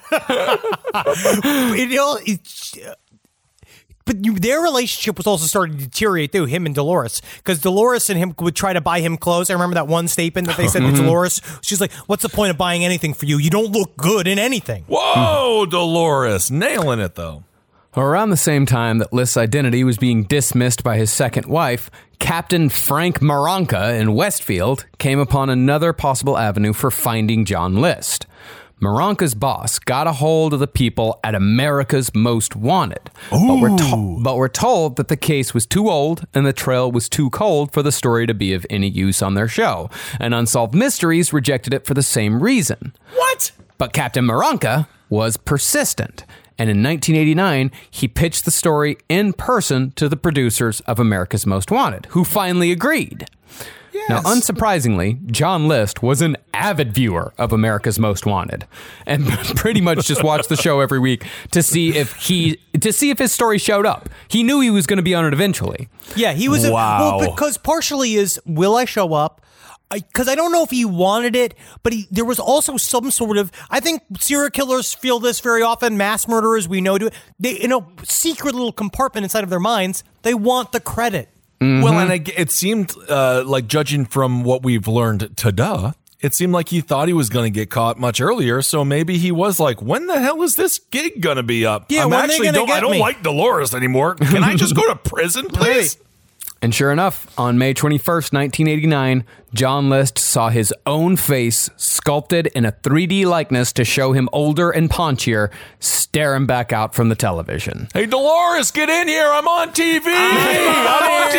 It, you know, it's, uh, but you, their relationship was also starting to deteriorate through him and Dolores, because Dolores and him would try to buy him clothes. I remember that one statement that they said to Dolores. She's like, "What's the point of buying anything for you? You don't look good in anything." Whoa, Dolores. Nailing it, though. Around the same time that List's identity was being dismissed by his second wife, Captain Frank Maranka in Westfield came upon another possible avenue for finding John List. Maranka's boss got a hold of the people at America's Most Wanted, but we're, to- but we're told that the case was too old and the trail was too cold for the story to be of any use on their show, and Unsolved Mysteries rejected it for the same reason. What? But Captain Maranka was persistent, and in nineteen eighty-nine, he pitched the story in person to the producers of America's Most Wanted, who finally agreed. Now, unsurprisingly, John List was an avid viewer of America's Most Wanted, and pretty much just watched the show every week to see if he to see if his story showed up. He knew he was going to be on it eventually. Yeah, he was. Wow. A, well, because partially is, will I show up? Because I, I don't know if he wanted it, but he, there was also some sort of, I think serial killers feel this very often, mass murderers, we know, do it. They, in a secret little compartment inside of their minds, they want the credit. Well, and I, it seemed uh, like, judging from what we've learned today, it seemed like he thought he was going to get caught much earlier. So maybe he was like, when the hell is this gig going to be up? Yeah, I'm when they actually gonna don't, get I don't me? like Dolores anymore. Can I just go to prison, please? And sure enough, on May twenty-first, nineteen eighty-nine, John List saw his own face sculpted in a three D likeness to show him older and paunchier, staring back out from the television. Hey, Dolores, get in here. I'm on T V. I'm on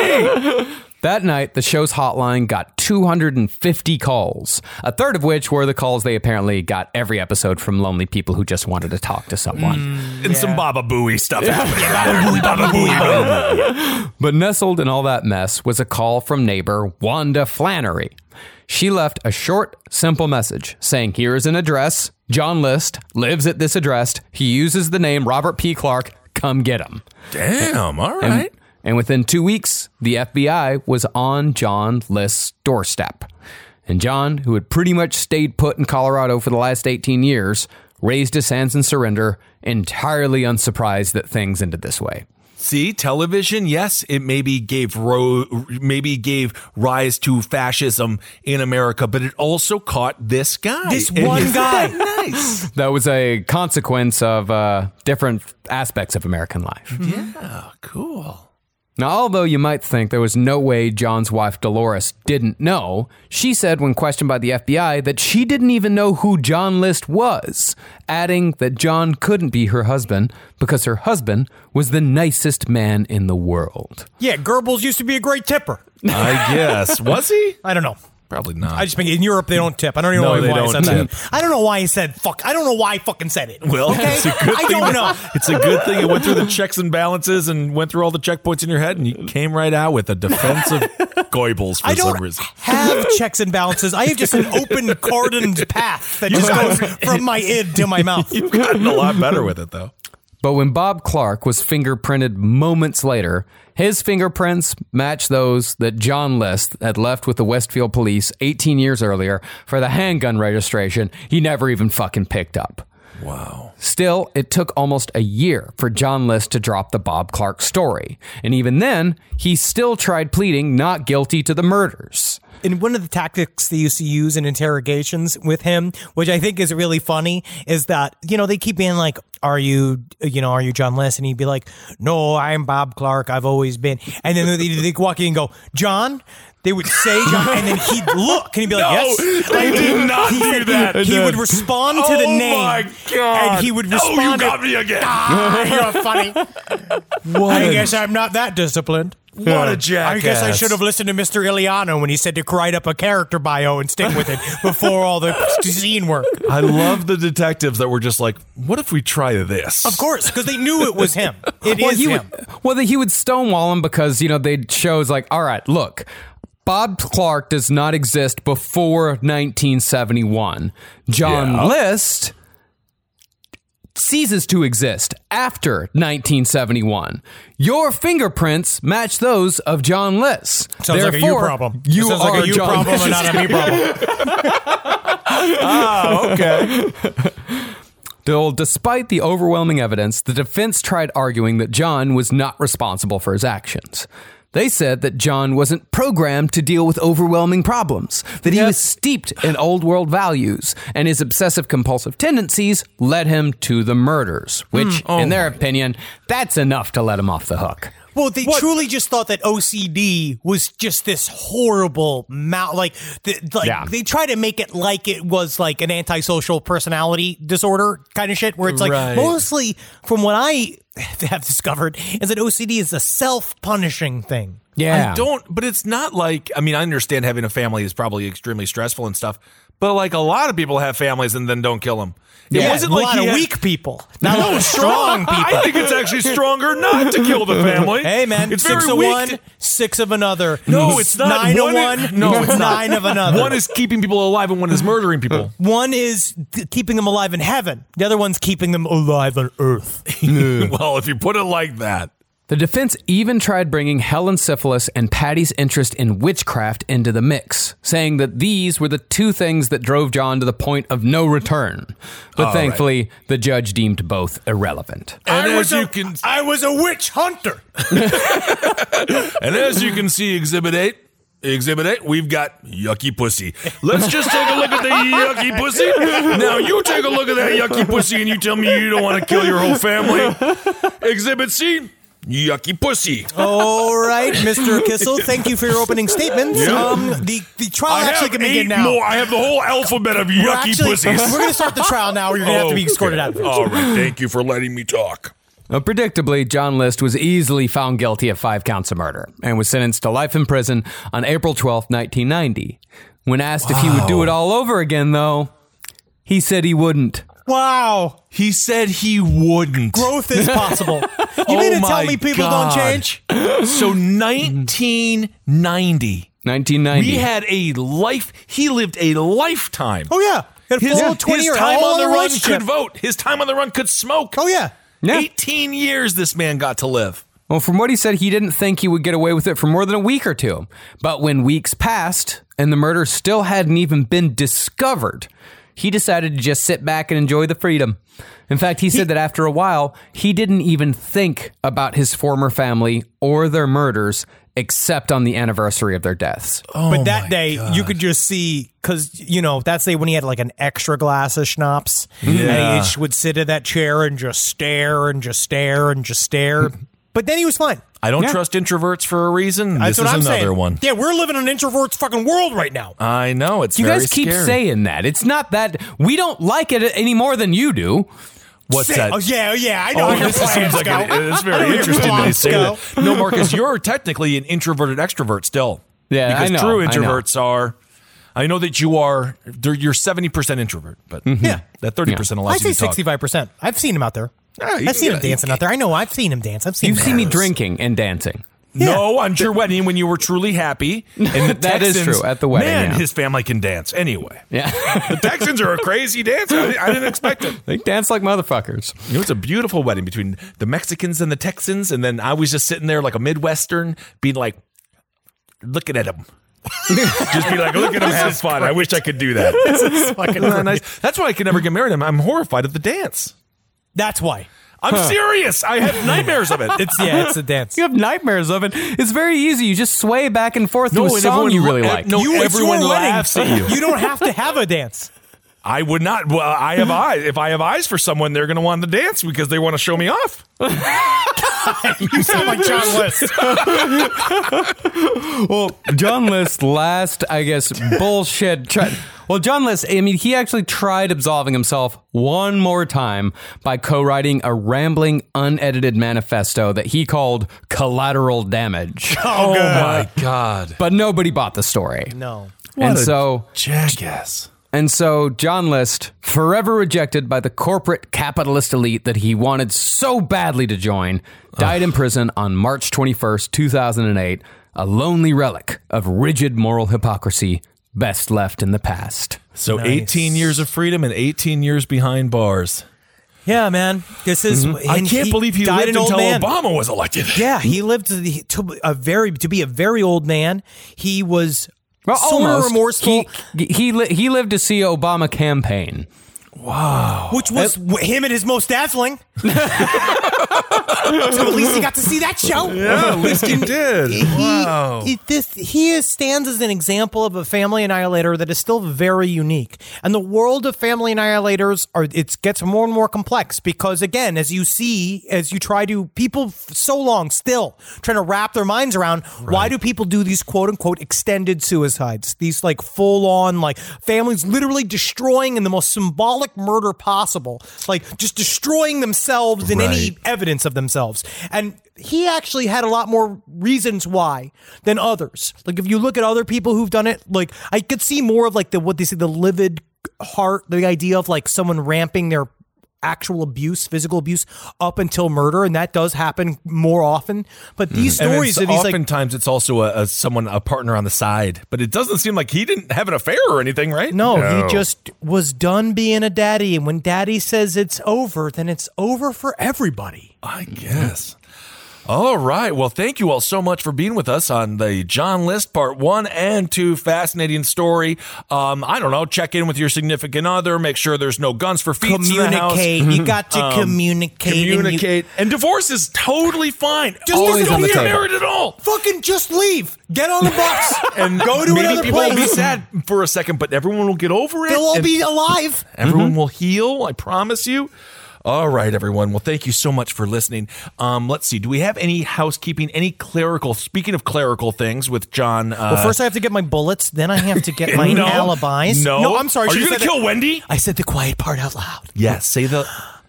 T V. That night, the show's hotline got two hundred fifty calls, a third of which were the calls they apparently got every episode from lonely people who just wanted to talk to someone. Mm, and some Baba Booey stuff happening. Baba Booey, Baba Booey. But nestled in all that mess was a call from neighbor Wanda Flannery. She left a short, simple message saying, here's an address. John List lives at this address. He uses the name Robert P. Clark. Come get him. Damn, all right. And, and within two weeks, the F B I was on John List's doorstep. And John, who had pretty much stayed put in Colorado for the last eighteen years, raised his hands in surrender, entirely unsurprised that things ended this way. See, television, yes, it maybe gave ro- maybe gave rise to fascism in America, but it also caught this guy. This And one isn't guy. that nice. That was a consequence of uh, different aspects of American life. Yeah, cool. Now, although you might think there was no way John's wife Dolores didn't know, she said when questioned by the F B I that she didn't even know who John List was, adding that John couldn't be her husband because her husband was the nicest man in the world. Yeah, Goebbels used to be a great tipper. I guess. Was he? I don't know. Probably not. I just think in Europe they don't tip. I don't even No, know they why I don't said tip. that. I don't know why he said fuck. I don't know why I fucking said it. Well, okay? it's a good I thing don't that- know. It's a good thing it went through the checks and balances and went through all the checkpoints in your head, and you came right out with a defense of Goebbels for I some don't reason. have checks and balances. I have just an open cordoned path that just goes from my id to my mouth. You've gotten a lot better with it, though. But when Bob Clark was fingerprinted moments later, his fingerprints matched those that John List had left with the Westfield police eighteen years earlier for the handgun registration he never even fucking picked up. Wow. Still, it took almost a year for John List to drop the Bob Clark story. And even then, he still tried pleading not guilty to the murders. And one of the tactics they used to use in interrogations with him, which I think is really funny, is that, you know, they keep being like, are you, you know, are you John List? And he'd be like, no, I'm Bob Clark. I've always been. And then they, they walk in and go, John? They would say John, and then he'd look, and he'd be like, No, yes. they I did not he, do that. He would respond to Oh the name. my God. And he would No, you respond got to, me again. ah, you're funny. What I a- guess I'm not that disciplined. What a jackass. I guess I should have listened to Mister Iliano when he said to write up a character bio and stick with it before all the scene work. I love the detectives that were just like, what if we try this? Of course, because they knew it was him. It well, is he him. Would, well, he would stonewall him because, you know, they'd shows like, all right, look, Bob Clark does not exist before nineteen seventy-one. John Yeah. List ceases to exist after nineteen seventy-one. Your fingerprints match those of John List. Sounds like a you Therefore, problem. You Sounds are like a you John problem List. and not a me problem. Oh, okay. Still, despite the overwhelming evidence, the defense tried arguing that John was not responsible for his actions. They said that John wasn't programmed to deal with overwhelming problems, that he was steeped in old world values, and his obsessive compulsive tendencies led him to the murders, which, oh in their opinion, that's enough to let him off the hook. Well, they truly just thought that O C D was just this horrible mal. Like, the, like Yeah. they try to make it like it was like an antisocial personality disorder kind of shit, where it's like Right. mostly from what I have discovered is that O C D is a self-punishing thing. Yeah. I don't, but it's not like, I mean, I understand having a family is probably extremely stressful and stuff, but like a lot of people have families and then don't kill them. It Yeah, wasn't a like lot he of had- weak people, not no, strong people. I think it's actually stronger not to kill the family. Hey man, it's six very of weak one, to- six of another. No, it's not. Nine One of is- one. no, it's not. nine of another. One is keeping people alive and one is murdering people. One is th- keeping them alive in heaven. The other one's keeping them alive on earth. Well, if you put it like that. The defense even tried bringing Helen Syphilis and Patty's interest in witchcraft into the mix, saying that these were the two things that drove John to the point of no return. But All thankfully, the judge deemed both irrelevant. And I as was you a, can I was a witch hunter. and as you can see, Exhibit eight, Exhibit A, we've got yucky pussy. Let's just take a look at the yucky pussy. Now you take a look at that yucky pussy and you tell me you don't want to kill your whole family. Exhibit C, yucky pussy. All right, Mister Kissel, thank you for your opening statements. Yep. Um, the, the trial I actually have can begin eight now. more. I have the whole alphabet of We're yucky actually- pussies. We're going to start the trial now. You're going to have to be escorted out of it. All right, thank you for letting me talk. Now, predictably, John List was easily found guilty of five counts of murder and was sentenced to life in prison on April twelfth, nineteen ninety. When asked wow. if he would do it all over again, though, he said he wouldn't. Wow. He said he wouldn't. Growth is possible. You oh mean to tell my me people God. don't change? So nineteen ninety. nineteen ninety. We had a life. He lived a lifetime. Oh, yeah. Had His, full twenty his year time on the run relationship. could vote. His time on the run could smoke. Oh, yeah. Yeah. eighteen years this man got to live. Well, from what he said, he didn't think he would get away with it for more than a week or two. But when weeks passed and the murder still hadn't even been discovered, he decided to just sit back and enjoy the freedom. In fact, he said he, that after a while, he didn't even think about his former family or their murders except on the anniversary of their deaths. Oh but that day, God. you could just see, because, you know, that's the day when he had like an extra glass of schnapps. Yeah. And he just would sit in that chair and just stare and just stare and just stare. But then he was fine. I don't Yeah. trust introverts for a reason. That's This what is I'm another saying. one. Yeah, we're living in an introvert's fucking world right now. I know. It's You very guys keep scary. saying that. It's not that we don't like it any more than you do. What's Say- that? Oh, yeah, yeah, I know. Oh, how your this plans seems like go. a, it's I know very your interesting that you plans say go. that. No, Marcus, you're technically an introverted extrovert still. Yeah, because I know, true I know. introverts are. I know that you are. You're seventy percent introvert, but Yeah. that thirty percent I allows say you to talk. sixty-five percent. I've seen him out there. Yeah, you I've seen can- him dancing out there. I know. I've seen him dance. I've seen You've him seen me dance. drinking and dancing. No, on your wedding when you were truly happy. And the That is Texans, true, at the wedding, Man, yeah. his family can dance anyway. Yeah. The Texans are a crazy dancer. I didn't, I didn't expect it. They dance like motherfuckers. It was a beautiful wedding between the Mexicans and the Texans, and then I was just sitting there like a Midwestern, being like, looking at them. Just be like, look at them have fun. I wish I could do that. This is fucking Isn't that great. nice? That's why I could never get married. I'm, I'm horrified of the dance. That's why. I'm serious. I have nightmares of it. It's yeah, it's a dance. You have nightmares of it. It's very easy. You just sway back and forth No, to a and song everyone you lo- really eh, like. no, You, it's everyone your wedding. laughs at you. You don't have to have a dance. I would not. Well, I have eyes. If I have eyes for someone, they're going to want to dance because they want to show me off. You sound like John List. Well, John List last, I guess, bullshit. Try- well, John List, I mean, he actually tried absolving himself one more time by co-writing a rambling, unedited manifesto that he called Collateral Damage. Oh, my God. But nobody bought the story. No. and so, Jackass. and so John List, forever rejected by the corporate capitalist elite that he wanted so badly to join, died in prison on March twenty-first, two thousand eight, a lonely relic of rigid moral hypocrisy best left in the past. So Nice. eighteen years of freedom and eighteen years behind bars. Yeah, man. This is. Mm-hmm. I and can't believe he died lived an old until man. Obama was elected. Yeah, he lived to, the, to a very to be a very old man. He was Well, sort of almost. remorseful, He, he, li- he lived to see Obama campaign. which was w him and his Most Dazzling. So at least he got to see that show. Yeah, at least he did. He, Wow. he, this, he is, stands as an example of a family annihilator that is still very unique. And the world of family annihilators are it gets more and more complex because, again, as you see, as you try to, people f- so long still trying to wrap their minds around why do people do these quote unquote extended suicides? These like full on like families literally destroying in the most symbolic murder possible, like just destroying themselves in any Right. evidence of themselves. And he actually had a lot more reasons why than others. Like if you look at other people who've done it, like I could see more of like the what they say the livid heart, the idea of like someone ramping their actual abuse, physical abuse up until murder, and that does happen more often. But these And stories it's, of these like oftentimes it's also a, a someone a partner on the side, but it doesn't seem like he didn't have an affair or anything, right? no, he just was done being a daddy, and when daddy says it's over, then it's over for everybody. I guess. All right. Well, thank you all so much for being with us on the John List Part One and Two. Fascinating story. Um, I don't know. Check in with your significant other. Make sure there's no guns for feet in the house. Communicate. You got to Um, communicate. Communicate. And, you, and divorce is totally fine. Just Always don't on the get table. married at all. Fucking just leave. Get on the bus And go to maybe another people place. will be sad for a second, but everyone will get over it. They'll all and be alive. Everyone will heal. I promise you. All right, everyone. Well, thank you so much for listening. Um, let's see. Do we have any housekeeping, any clerical, speaking of clerical things with John? Uh, Well, first I have to get my bullets, then I have to get my no, alibis. No. no, I'm sorry. Are I you should've going to said kill that- Wendy? I said the quiet part out loud. Yes. Say the.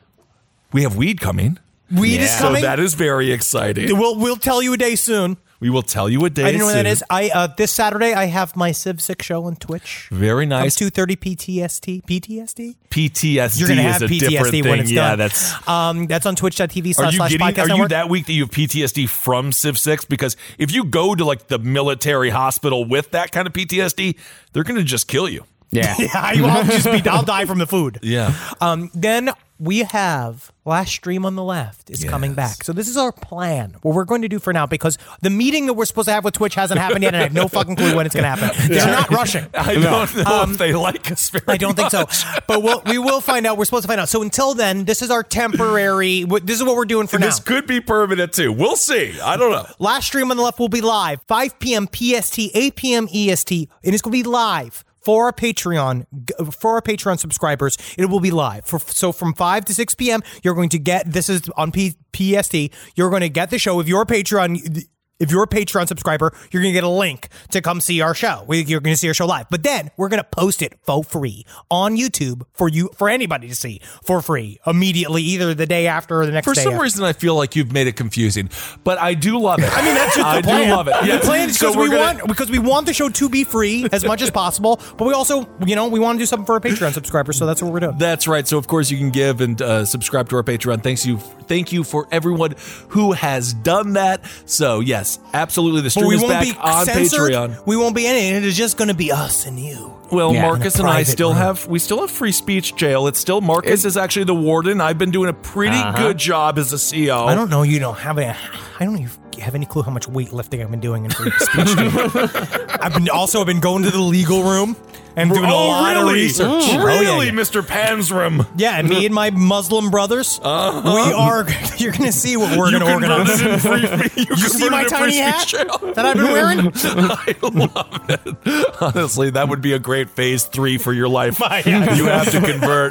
We have weed coming. Weed is So coming. that is very exciting. We'll we'll tell you a day soon. We will tell you a day I didn't know what soon. that is. I uh, this Saturday I have my Civ Six show on Twitch. Very nice. two thirty P T S D. P T S D. P T S D You're gonna is have a P T S different D thing. when it's yeah, done. that's. Um, that's on twitch dot t v Are slash you slash getting? podcast Are you network. that weak that you have P T S D from Civ Six? Because if you go to like the military hospital with that kind of P T S D, they're going to just kill you. Yeah. Yeah, I'll just be. I'll die from the food. Yeah. Um, then we have Last Stream on the Left is Yes. coming back. So this is our plan. What we're going to do for now, because the meeting that we're supposed to have with Twitch hasn't happened yet, and I have no fucking clue when it's going to happen. They're not rushing. I don't know if they like us very I don't think so, much. but we'll, we will find out. We're supposed to find out. So until then, this is our temporary. This is what we're doing for now. This could be permanent too. We'll see. I don't know. Last Stream on the Left will be live five p.m. P S T, eight p.m. E S T, and it's going to be live. For our Patreon, for our Patreon subscribers, it will be live. For, so from five to six p.m., you're going to get, this is on P, P S T, you're going to get the show. If you're a Patreon, if you're a Patreon subscriber, you're going to get a link to come see our show. We- You're going to see our show live. But then we're going to post it for free on YouTube for you, for anybody to see for free immediately, either the day after or the next For day. some after. reason, I feel like you've made it confusing, but I do love it. I mean, that's just I the plan. do love it. Yeah. The plan is So because we're we gonna- want because we want the show to be free as much as possible, but we also, you know, we want to do something for our Patreon subscribers, so that's what we're doing. That's right. So of course you can give and uh, subscribe to our Patreon. Thanks you, thank you for everyone who has done that. So yes, absolutely. The But stream we is won't back be on censored. Patreon. We won't be any. It is just going to be us and you. Well, Yeah. Marcus In a and I private still room. have we still have free speech jail. It's still Marcus is actually the warden. I've been doing a pretty good job as a C O. I don't know. You don't have any. I don't even have any clue how much weightlifting I've been doing in free speech. I've been also been going to the legal room and doing a Oh, lot really? of research. Oh, Oh, yeah, really, yeah. Mister Panzram? Yeah, and me and my Muslim brothers, Uh-huh. we are. You're going to see what we're You going to organize. converted in free, you You see my converted in tiny free hat speech jail. that I've been wearing? I love it. Honestly, that would be a great phase three for your life. Yeah. You have to convert.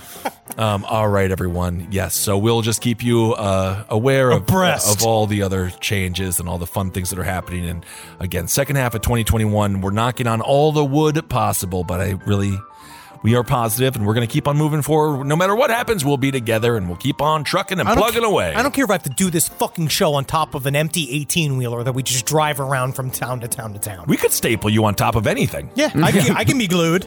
Um, all right, everyone. Yes, so we'll just keep you uh, aware of, Abreast. of all the other changes and all the fun things that are happening. And again, second half of twenty twenty-one, we're knocking on all the wood possible, but I really, we are positive and we're going to keep on moving forward. No matter what happens, we'll be together and we'll keep on trucking and I don't plugging ca- away. I don't care if I have to do this fucking show on top of an empty eighteen-wheeler that we just drive around from town to town to town. We could staple you on top of anything. yeah, I can, I can be glued.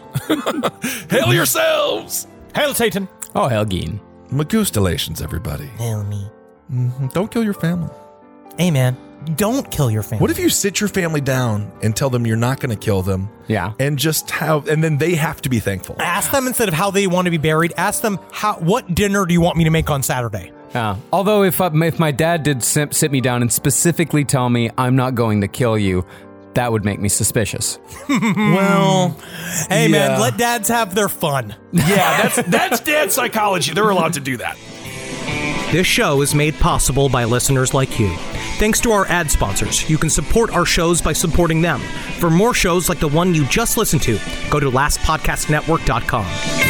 Hail yourselves! Hail Satan. Oh, Helgeen. Magustalations, everybody. Hail me. Don't kill your family. Hey, man, don't kill your family. What if you sit your family down and tell them you're not going to kill them? Yeah. And just how, and then they have to be thankful. Ask them instead of how they want to be buried. Ask them how. What dinner do you want me to make on Saturday? Yeah. Although if uh, if my dad did sit, sit me down and specifically tell me I'm not going to kill you, that would make me suspicious. Well, hey, Yeah. man, let dads have their fun. Yeah, that's that's dad psychology. They're allowed to do that. This show is made possible by listeners like you. Thanks to our ad sponsors, you can support our shows by supporting them. For more shows like the one you just listened to, go to last podcast network dot com.